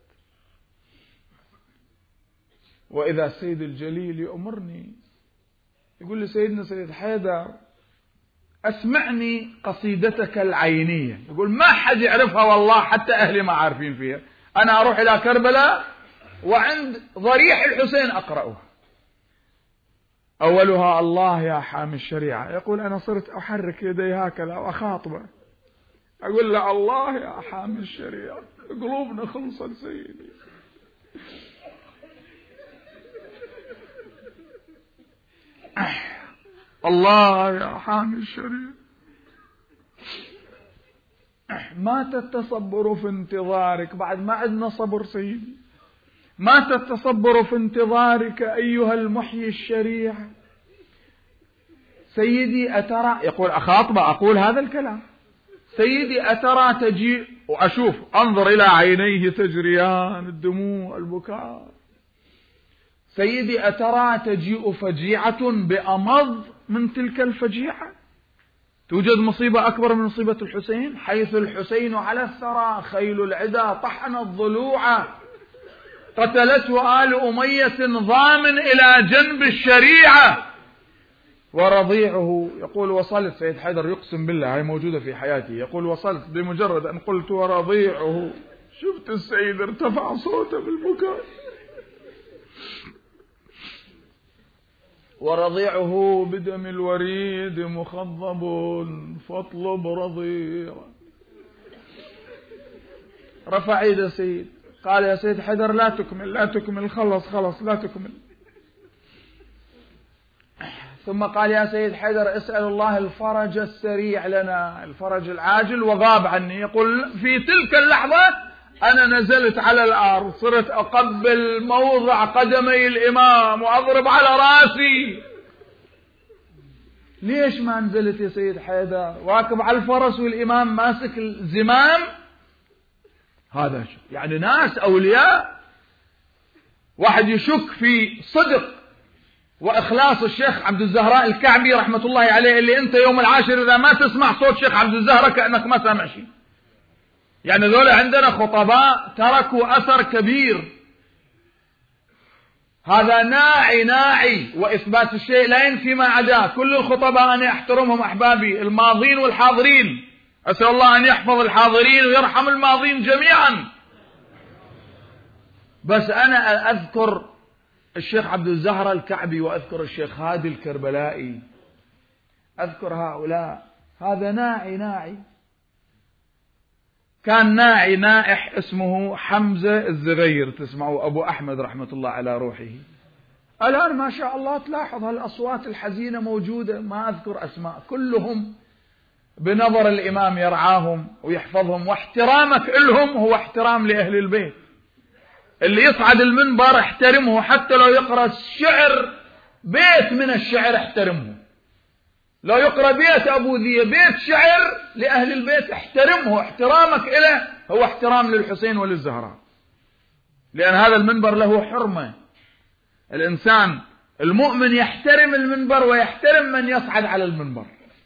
وإذا السيد الجليل يأمرني يقول لي سيدنا سيد حيدر أسمعني قصيدتك العينية، يقول ما حد يعرفها والله، حتى أهلي ما عارفين فيها، أنا أروح إلى كربلاء وعند ضريح الحسين أقرأها. أولها الله يا حامي الشريعة، يقول أنا صرت أحرك يدي هكذا وأخاطبه، أقول له الله يا حامي الشريعة، قلوبنا خلصت سيدي. الله يا حامي الشريعة. مات التصبر في انتظارك، بعد ما عندنا صبر سيدي، مات التصبر في انتظارك أيها المحيي الشريعة. سيدي أترى، يقول أخاطبه أقول هذا الكلام، سيدي أترى تجيء، وأشوف أنظر إلى عينيه تجريان الدموع البكاء، سيدي أترى تجيء فجيعة بأمض من تلك الفجيعة؟ توجد مصيبة أكبر من مصيبة الحسين، حيث الحسين على الثرى، خيل العدا طحن الضلوع، قتلته آل أمية ضامن إلى جنب الشريعة، ورضيعه. يقول وصلت، سيد حيدر يقسم بالله هي موجودة في حياتي، يقول وصلت بمجرد أن قلت ورضيعه شفت السيد ارتفع صوته بالبكاء. ورضيعه بدم الوريد مخضب فاطلب رضيع. رفع يد سيد، قال يا سيد حيدر لا تكمل لا تكمل، خلص خلص لا تكمل. ثم قال يا سيد حيدر اسأل الله الفرج السريع لنا، الفرج العاجل، وغاب عني. يقول في تلك اللحظة أنا نزلت على الأرض، صرت أقبل موضع قدمي الإمام وأضرب على راسي. ليش ما نزلت يا سيد حيدر؟ واكب على الفرس والإمام ماسك الزمام. هذا يعني ناس أولياء. واحد يشك في صدق وإخلاص الشيخ عبد الزهراء الكعبي رحمة الله عليه، اللي أنت يوم العاشر إذا ما تسمع صوت شيخ عبد الزهراء كأنك ما سامع شيء. يعني ذولا عندنا خطباء تركوا أثر كبير. هذا ناعي ناعي، وإثبات الشيء لا ينفي ما عداه. كل الخطباء أنا أحترمهم أحبابي، الماضين والحاضرين، أسأل الله أن يحفظ الحاضرين ويرحم الماضين جميعا. بس أنا أذكر الشيخ عبد الزهرة الكعبي، وأذكر الشيخ هادي الكربلائي، أذكر هؤلاء. هذا ناعي ناعي، كان ناعي نائح اسمه حمزة الزغير، تسمعوا أبو أحمد رحمة الله على روحه. الآن ما شاء الله تلاحظ هالأصوات الحزينة موجودة، ما أذكر أسماء، كلهم بنظر الإمام يرعاهم ويحفظهم، واحترامك لهم هو احترام لأهل البيت. اللي يصعد المنبر احترمه، حتى لو يقرأ الشعر بيت من الشعر احترمه، لو يقرأ بيت أبو ذي بيت شعر لأهل البيت احترمه. احترامك إله هو احترام للحسين وللزهراء، لأن هذا المنبر له حرمة. الإنسان المؤمن يحترم المنبر ويحترم من يصعد على المنبر.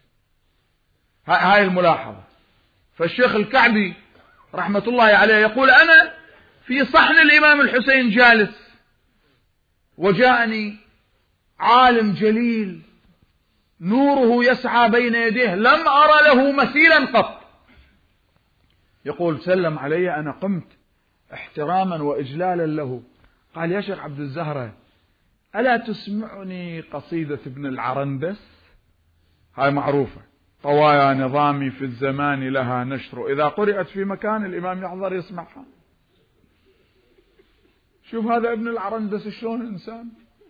هاي الملاحظة. فالشيخ الكعبي رحمة الله عليه يقول: أنا في صحن الإمام الحسين جالس، وجاءني عالم جليل نوره يسعى بين يديه، لم أرى له مثيلا قط. يقول: سلم علي، أنا قمت احتراما وإجلالا له. قال: يا شيخ عبد الزهرة، ألا تسمعني قصيدة ابن العرندس؟ هاي معروفة: طوايا نظامي في الزمان لها نشر، إذا قرأت في مكان الإمام يحضر يسمعها. شوف هذا ابن العرندس شلون إنسان.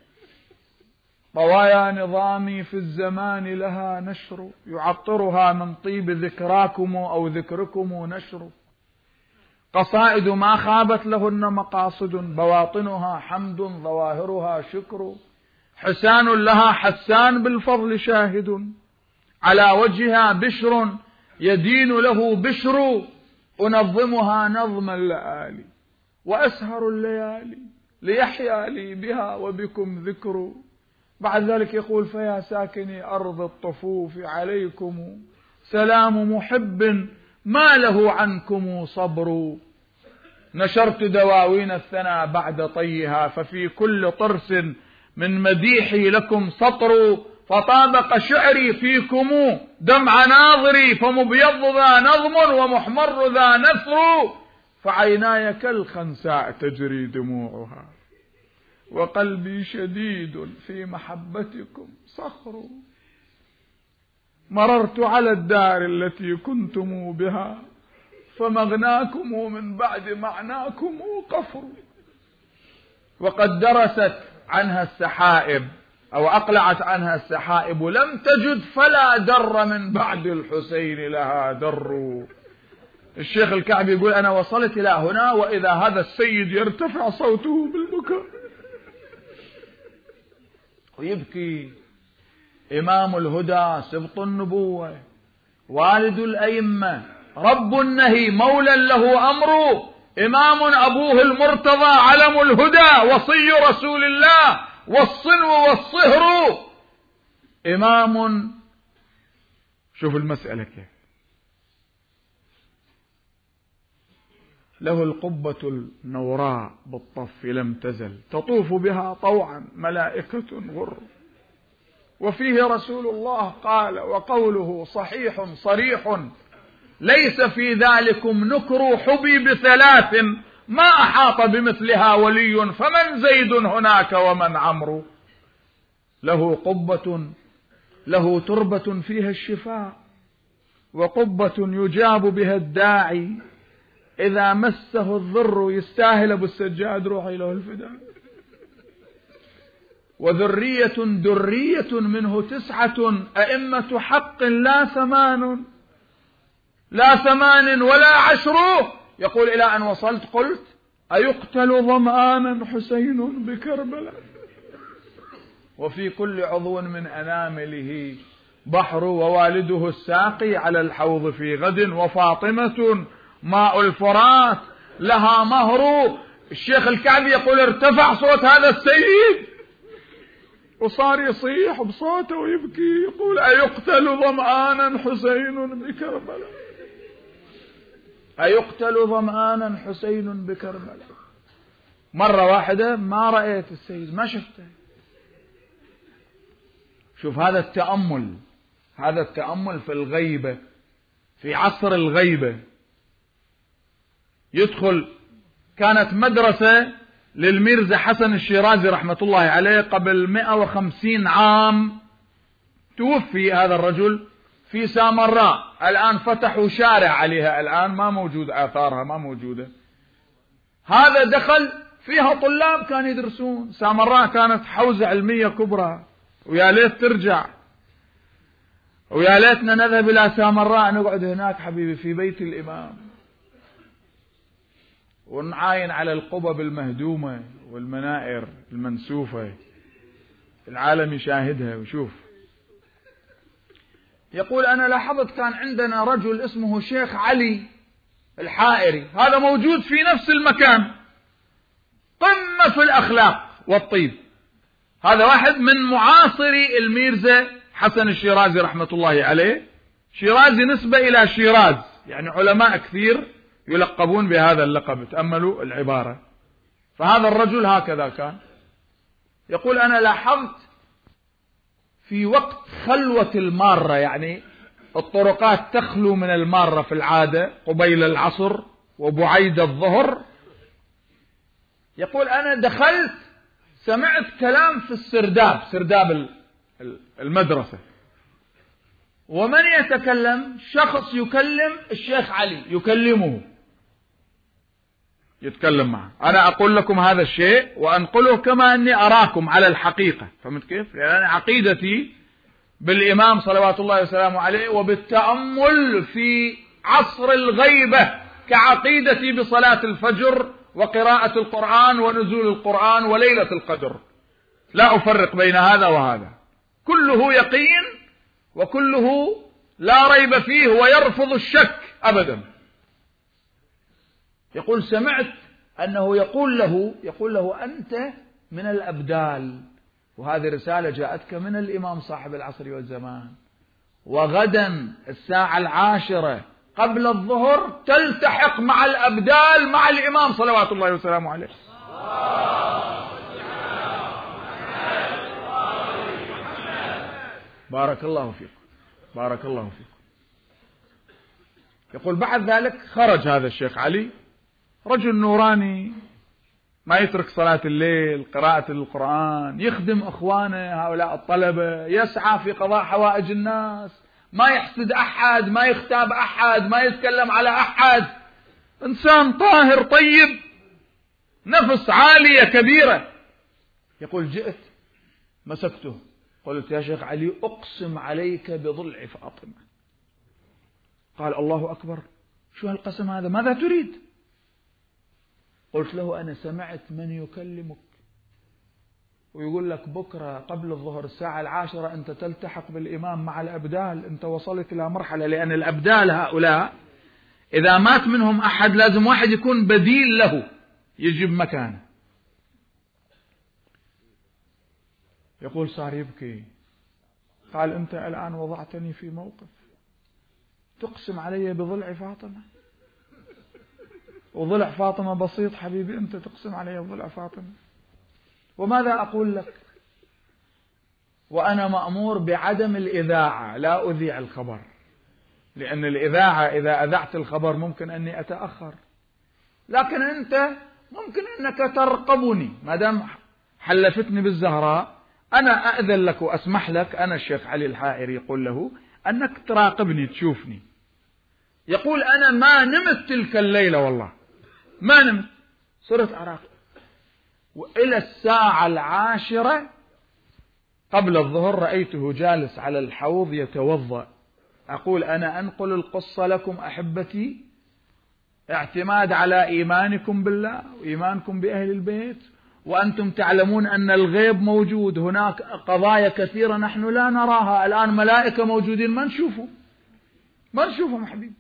طوايا نظامي في الزمان لها نشر، يعطرها من طيب ذكراكم أو ذكركم نشر. قصائد ما خابت لهن مقاصد، بواطنها حمد ظواهرها شكر. حسان لها حسان بالفضل شاهد، على وجهها بشر يدين له بشر. أنظمها نظم الليالي وأسهر الليالي، ليحيا لي بها وبكم ذكر. بعد ذلك يقول: فيا ساكني أرض الطفوف عليكم سلام محب ما له عنكم صبر. نشرت دواوين الثنى بعد طيها، ففي كل طرس من مديحي لكم سطر. فطابق شعري فيكم دمع ناظري، فمبيض ذا نظم ومحمر ذا نثر. فعيناي كالخنساء تجري دموعها، وقلبي شديد في محبتكم صخر. مررت على الدار التي كنتم بها، فمغناكم من بعد معناكم قفر. وقد درست عنها السحائب أو أقلعت عنها السحائب، لم تجد فلا در من بعد الحسين لها در. الشيخ الكعبي يقول: أنا وصلت إلى هنا وإذا هذا السيد يرتفع صوته بالبكاء ويبكي. إمام الهدى، سبط النبوة، والد الأئمة، رب النهي، مولى له أمر، إمام أبوه المرتضى، علم الهدى، وصي رسول الله، والصنو والصهر. إمام. شوف المسألة كيف. له القبة النوراء بالطف لم تزل تطوف بها طوعا ملائكة غر. وفيه رسول الله قال، وقوله صحيح صريح: ليس في ذلكم نكر حبي بثلاث، ما أحاط بمثلها ولي، فمن زيد هناك ومن عمرو. له قبة، له تربة فيها الشفاء، وقبة يجاب بها الداعي، إذا مسه الضر يستاهل أبو السجاد روحي له الفداء. وذرية درية منه تسعة، أئمة حق لا ثمان، لا ثمان ولا عشر. يقول: إلى أن وصلت قلت: أيقتل ظمآنا حسين بكربلاء، وفي كل عضو من أنامله بحر، ووالده الساقي على الحوض في غد، وفاطمة ماء الفرات لها مهر. الشيخ الكعبي يقول: ارتفع صوت هذا السيد وصار يصيح بصوته ويبكي، يقول: أيقتل ظمآنا حسين بكربلاء، أيقتل ظمآنا حسين بكربلاء. مرة واحدة ما رأيت السيد، ما شفته. شوف هذا التأمل، هذا التأمل في الغيبة، في عصر الغيبة. يدخل، كانت مدرسة للميرزا حسن الشيرازي رحمة الله عليه قبل مئة وخمسين عام. توفي هذا الرجل في سامراء، الآن فتحوا شارع عليها، الآن ما موجود آثارها، ما موجودة. هذا دخل فيها طلاب كانوا يدرسون. سامراء كانت حوزة علمية كبرى، ويا ليت ترجع، ويا ليتنا نذهب إلى سامراء نقعد هناك حبيبي في بيت الإمام ونعاين على القبب المهدومة والمنائر المنسوفة، العالم يشاهدها ويشوف. يقول أنا لاحظت كان عندنا رجل اسمه شيخ علي الحائري، هذا موجود في نفس المكان، قمة في الأخلاق والطيب. هذا واحد من معاصري الميرزا حسن الشيرازي رحمة الله عليه. شيرازي نسبة إلى شيراز، يعني علماء كثير يلقبون بهذا اللقب، تأملوا العبارة. فهذا الرجل هكذا كان. يقول أنا لاحظت في وقت خلوة المارة، يعني الطرقات تخلو من المارة في العادة قبيل العصر وبعيد الظهر، يقول أنا دخلت سمعت كلام في السرداب، سرداب المدرسة، ومن يتكلم؟ شخص يكلم الشيخ علي، يكلمه، يتكلم معه. أنا أقول لكم هذا الشيء وأنقله كما أني أراكم على الحقيقة، فهمت كيف؟ لأن عقيدتي بالإمام صلوات الله وسلامه عليه وبالتأمل في عصر الغيبة كعقيدتي بصلاة الفجر وقراءة القرآن ونزول القرآن وليلة القدر، لا أفرق بين هذا وهذا، كله يقين وكله لا ريب فيه ويرفض الشك أبدا. يقول سمعت أنه يقول له يقول له أنت من الأبدال، وهذه رسالة جاءتك من الإمام صاحب العصر والزمان، وغدا الساعة العاشرة قبل الظهر تلتحق مع الأبدال مع الإمام صلوات الله وسلامه عليه. بارك الله فيكم، بارك الله فيكم. يقول بعد ذلك خرج هذا الشيخ علي، رجل نوراني ما يترك صلاة الليل، قراءة القرآن، يخدم أخوانه هؤلاء الطلبة، يسعى في قضاء حوائج الناس، ما يحسد أحد، ما يختاب أحد، ما يتكلم على أحد، إنسان طاهر طيب، نفس عالية كبيرة. يقول جئت مسكته قلت يا شيخ علي أقسم عليك بضلع فاطمة. قال الله أكبر، شو هالقسم هذا؟ ماذا تريد؟ قلت له أنا سمعت من يكلمك ويقول لك بكرة قبل الظهر الساعة العاشرة أنت تلتحق بالإمام مع الأبدال، أنت وصلت إلى مرحلة، لأن الأبدال هؤلاء إذا مات منهم أحد لازم واحد يكون بديل له يجيب مكانه. يقول صار يبكي، قال أنت الآن وضعتني في موقف تقسم علي بضلع فاطمة، وضلع فاطمة بسيط حبيبي، أنت تقسم علي بضلع فاطمة، وماذا أقول لك؟ وأنا مأمور بعدم الإذاعة، لا أذيع الخبر، لأن الإذاعة إذا أذعت الخبر ممكن أني أتأخر، لكن أنت ممكن أنك ترقبني، ما دام حلفتني بالزهراء أنا أأذن لك وأسمح لك، أنا الشيخ علي الحائري يقول له أنك تراقبني تشوفني. يقول أنا ما نمت تلك الليلة، والله ما نمت، صرت أراقب، وإلى الساعة العاشرة قبل الظهر رأيته جالس على الحوض يتوضأ. أقول أنا أنقل القصة لكم أحبتي اعتماد على إيمانكم بالله وإيمانكم بأهل البيت، وأنتم تعلمون أن الغيب موجود، هناك قضايا كثيرة نحن لا نراها، الآن ملائكة موجودين ما نشوفهم، ما نشوفهم حبيبي،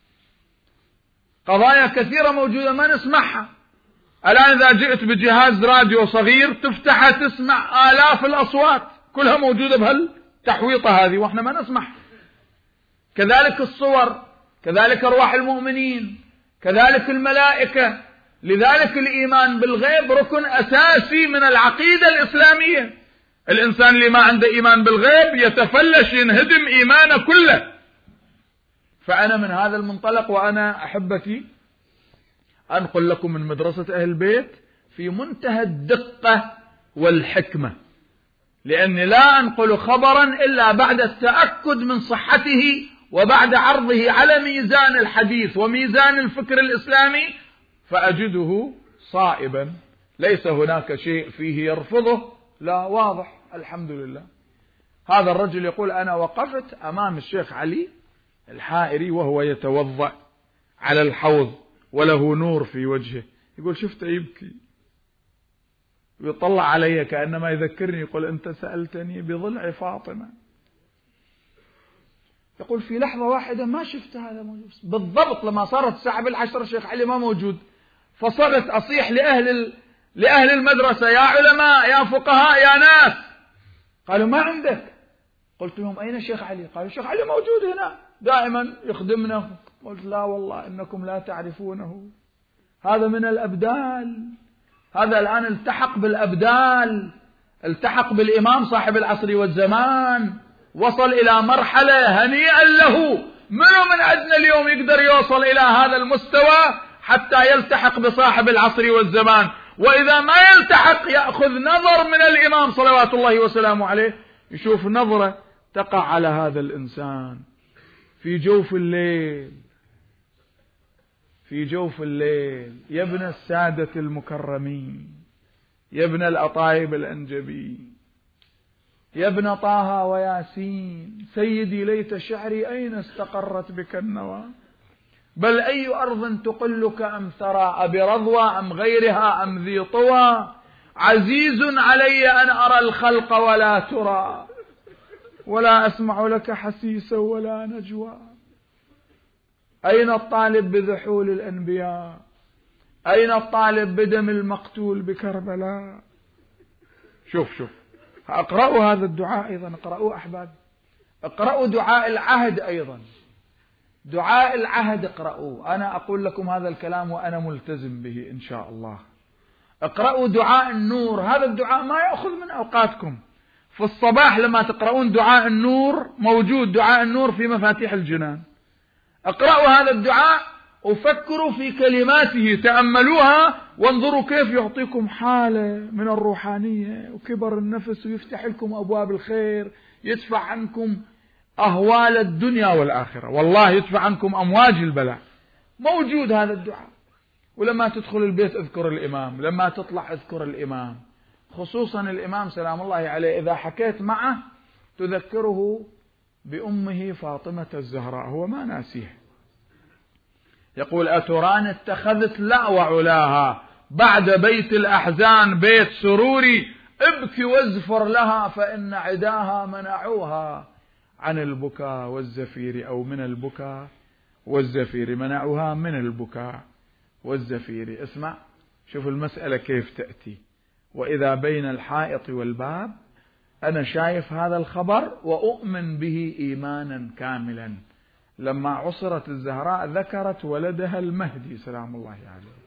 قضايا كثيرة موجودة ما نسمعها. الآن إذا جئت بجهاز راديو صغير تفتحها تسمع آلاف الأصوات كلها موجودة بهالتحويطة هذه وإحنا ما نسمع. كذلك الصور، كذلك أرواح المؤمنين، كذلك الملائكة. لذلك الإيمان بالغيب ركن أساسي من العقيدة الإسلامية. الإنسان اللي ما عنده إيمان بالغيب يتفلش، ينهدم إيمانه كله. فأنا من هذا المنطلق وأنا أحبتي أنقل لكم من مدرسة أهل البيت في منتهى الدقة والحكمة، لأني لا أنقل خبرا إلا بعد التأكد من صحته وبعد عرضه على ميزان الحديث وميزان الفكر الإسلامي فأجده صائبا، ليس هناك شيء فيه يرفضه، لا، واضح الحمد لله. هذا الرجل يقول أنا وقفت أمام الشيخ علي الحائري وهو يتوضأ على الحوض وله نور في وجهه، يقول شفته يبكي ويطلع علي كأنما يذكرني، يقول أنت سألتني بضلع فاطمة. يقول في لحظة واحدة ما شفت هذا موجود، بالضبط لما صارت الساعة بالعشرة الشيخ علي ما موجود، فصرت أصيح لأهل ال... لأهل المدرسة يا علماء يا فقهاء يا ناس، قالوا ما عندك؟ قلت لهم أين الشيخ علي؟ قالوا الشيخ علي موجود هنا دائما يخدمنا. قلت لا والله إنكم لا تعرفونه، هذا من الأبدال، هذا الآن التحق بالأبدال، التحق بالإمام صاحب العصر والزمان، وصل إلى مرحلة هنيئا له. منو من عندنا اليوم يقدر يوصل إلى هذا المستوى حتى يلتحق بصاحب العصر والزمان؟ وإذا ما يلتحق يأخذ نظر من الإمام صلوات الله وسلامه عليه، يشوف نظرة تقع على هذا الإنسان في جوف الليل، في جوف الليل، يا ابن السادة المكرمين، يا ابن الأطايب الأنجبين، يا ابن طه وياسين، سيدي ليت شعري أين استقرت بك النوى، بل أي أرض تقلك أم ثرى، أبي رضوى أم غيرها أم ذي طوى، عزيز علي أن أرى الخلق ولا ترى، ولا أسمع لك حسيسا ولا نجوى. أين الطالب بذحول الأنبياء؟ أين الطالب بدم المقتول بكربلاء؟ شوف شوف أقرأوا هذا الدعاء أيضا، اقرأوا أحباب، اقرأوا دعاء العهد أيضا، دعاء العهد اقرأوا، أنا أقول لكم هذا الكلام وأنا ملتزم به إن شاء الله. اقرأوا دعاء النور، هذا الدعاء ما يأخذ من أوقاتكم، في الصباح لما تقرؤون دعاء النور موجود دعاء النور في مفاتيح الجنان، اقرأوا هذا الدعاء وفكروا في كلماته، تأملوها وانظروا كيف يعطيكم حالة من الروحانية وكبر النفس ويفتح لكم أبواب الخير، يدفع عنكم أهوال الدنيا والآخرة، والله يدفع عنكم أمواج البلاء. موجود هذا الدعاء، ولما تدخل البيت اذكر الإمام، لما تطلع اذكر الإمام، خصوصا الإمام سلام الله عليه إذا حكيت معه تذكره بأمه فاطمة الزهراء، هو ما ناسيه. يقول أتران اتخذت لا وعلاها، بعد بيت الأحزان بيت سروري، ابكي وازفر لها فإن عداها منعوها عن البكاء والزفير، أو من البكاء والزفير، منعوها من البكاء والزفير. اسمع شوف المسألة كيف تأتي، وإذا بين الحائط والباب، أنا شايف هذا الخبر وأؤمن به إيمانا كاملا. لما عصرت الزهراء ذكرت ولدها المهدي سلام الله عليه،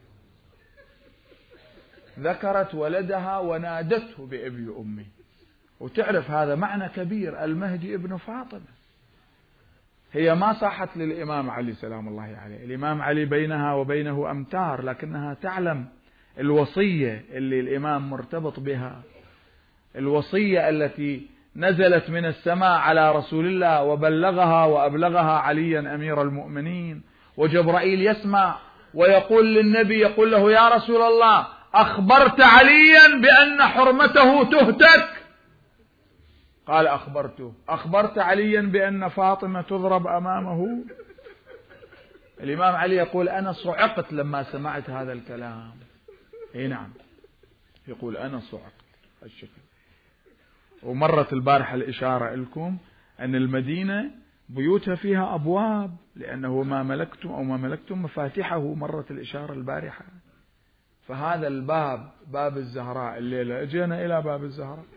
ذكرت ولدها ونادته بأبي أمي، وتعرف هذا معنى كبير، المهدي ابن فاطمة. هي ما صاحت للإمام علي سلام الله عليه، الإمام علي بينها وبينه أمتار، لكنها تعلم الوصية اللي الإمام مرتبط بها، الوصية التي نزلت من السماء على رسول الله وبلغها وأبلغها عليا أمير المؤمنين، وجبرائيل يسمع ويقول للنبي، يقول له يا رسول الله أخبرت عليا بأن حرمته تهتك؟ قال أخبرته. أخبرت عليا بأن فاطمة تضرب أمامه؟ الإمام علي يقول أنا صعقت لما سمعت هذا الكلام. اي نعم، يقول أنا صعقت الشكل. ومرت البارحة الإشارة لكم أن المدينة بيوتها فيها أبواب، لأنه ما ملكتم أو ما ملكتم مفاتيحه، مرت الإشارة البارحة. فهذا الباب، باب الزهراء، الليلة اجينا إلى باب الزهراء،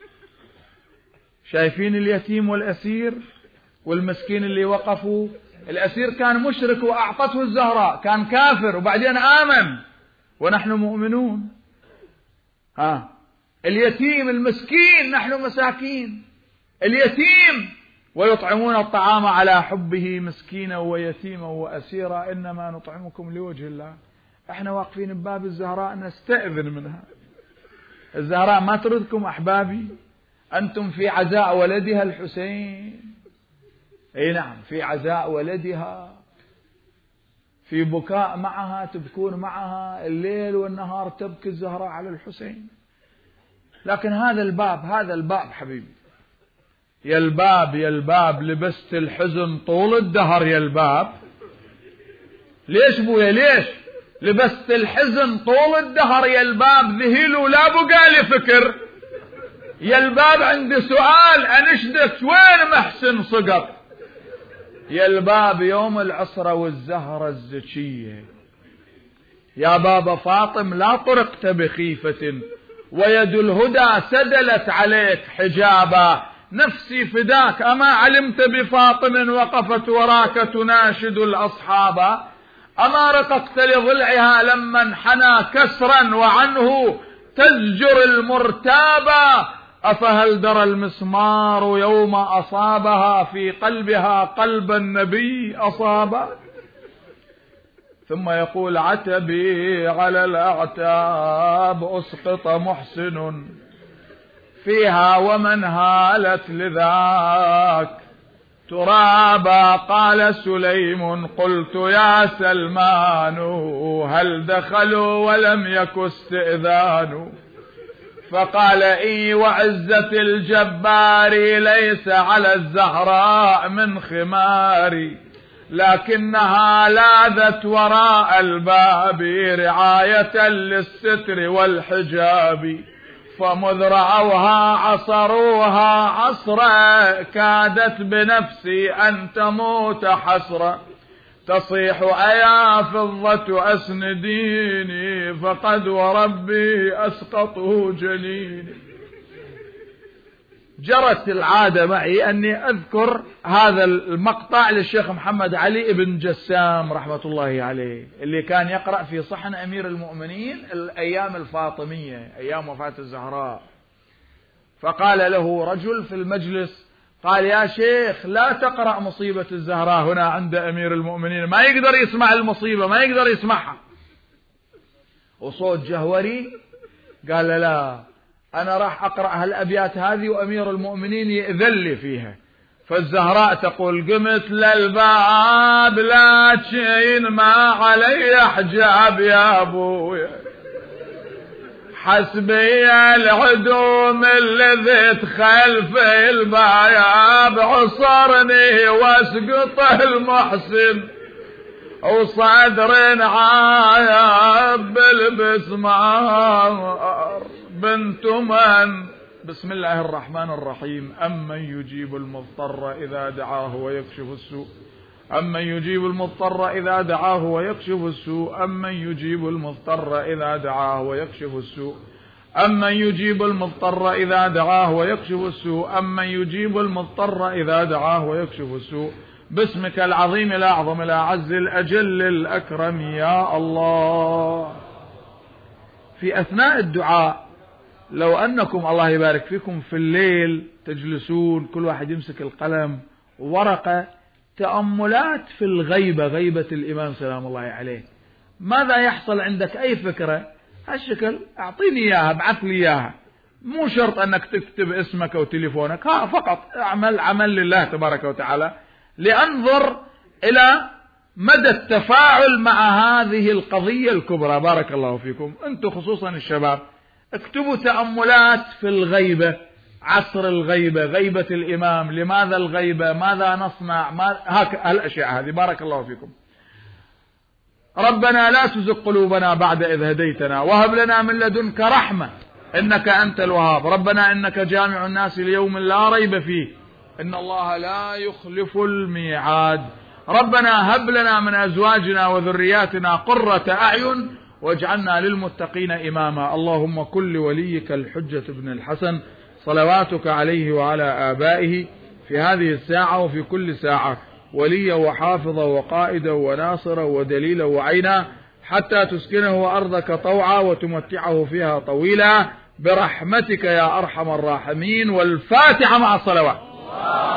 شايفين اليتيم والأسير والمسكين اللي وقفوا. الأسير كان مشرك وأعطته الزهراء، كان كافر وبعدين آمن ونحن مؤمنون. ها اليتيم المسكين، نحن مساكين. اليتيم ويطعمون الطعام على حبه مسكينا ويتيما وأسيرا إنما نطعمكم لوجه الله. احنا واقفين بباب الزهراء نستأذن منها. الزهراء ما تردكم أحبابي، أنتم في عزاء ولدها الحسين. اي نعم، في عزاء ولدها، في بكاء معها، تبكون معها الليل والنهار، تبكي الزهراء على الحسين. لكن هذا الباب، هذا الباب حبيبي، يا الباب يا الباب لبست الحزن طول الدهر يا الباب. ليش بويا ليش لبست الحزن طول الدهر يا الباب؟ ذهل ولا بقى لي فكر يا الباب. عندي سؤال أنشدك، وين محسن صقر يا الباب؟ يوم العصرة والزهرة الزكية يا باب فاطم لا طرقت بخيفة، ويد الهدى سدلت عليك حجابا. نفسي فداك أما علمت بفاطم وقفت وراك تناشد الأصحاب. أما رققت لضلعها لما انحنى كسرا وعنه تزجر المرتابا. أفهل درى المسمار يوم أصابها في قلبها قلب النبي أصابا. ثم يقول عتبي على الأعتاب أسقط محسن فيها ومن هالت لذاك ترابا. قال سليم قلت يا سلمان هل دخلوا ولم يك استئذان. فقال إي وعزة الجبار ليس على الزهراء من خماري، لكنها لاذت وراء الباب رعاية للستر والحجاب. فمذ رأوها عصروها عصرا كادت بنفسي أن تموت حسرا. تصيح أيا فضة أسنديني فقد وربي أسقطه جنيني. جرت العادة معي أني أذكر هذا المقطع للشيخ محمد علي بن جسام رحمة الله عليه، اللي كان يقرأ في صحن أمير المؤمنين الأيام الفاطمية أيام وفاة الزهراء. فقال له رجل في المجلس، قال يا شيخ لا تقرأ مصيبة الزهراء هنا عند أمير المؤمنين، ما يقدر يسمع المصيبة، ما يقدر يسمعها. وصوت جهوري قال لا، أنا راح أقرأ هالأبيات هذه وأمير المؤمنين يأذن لي فيها. فالزهراء تقول قمت للباب لكن ما علي حجاب يا أبويا، حسبي العدوم الذي خلف الباب عصرني واسقط المحسن وصدر عايب بالبسمار بنت من. بسم الله الرحمن الرحيم. أمن يجيب المضطر إذا دعاه ويكشف السوء، أمن يجيب المضطر إذا دعاه ويكشف السوء، أمن يجيب المضطر إذا دعاه ويكشف السوء، أمن يجيب المضطر إذا دعاه ويكشف السوء، أمن يجيب المضطر إذا دعاه ويكشف السوء. باسمك العظيم الأعظم الأعز الأجل الأكرم يا الله. في أثناء الدعاء لو أنكم الله يبارك فيكم في الليل تجلسون كل واحد يمسك القلم وورقة، تأملات في الغيبة، غيبة الإمام سلام الله عليه، ماذا يحصل عندك؟ أي فكرة هالشكل أعطيني إياها، ابعث لي إياها، مو شرط أنك تكتب اسمك وتليفونك، ها فقط اعمل عمل لله تبارك وتعالى لأنظر إلى مدى التفاعل مع هذه القضية الكبرى. بارك الله فيكم. أنتم خصوصا الشباب اكتبوا تأملات في الغيبة، عصر الغيبة، غيبة الإمام، لماذا الغيبة، ماذا نصنع، ما هك هالأشياء هذه. بارك الله فيكم. ربنا لا تزغ قلوبنا بعد إذ هديتنا وهب لنا من لدنك رحمة إنك أنت الوهاب. ربنا إنك جامع الناس ليوم لا ريب فيه إن الله لا يخلف الميعاد. ربنا هب لنا من أزواجنا وذرياتنا قرة أعين واجعلنا للمتقين إماما. اللهم كن لوليك الحجة بن الحسن صلواتك عليه وعلى آبائه في هذه الساعة وفي كل ساعة وليا وحافظا وقائدا وناصرا ودليلا وعينا حتى تسكنه أرضك طوعا وتمتعه فيها طويلا برحمتك يا أرحم الراحمين. والفاتحة مع الصلوات.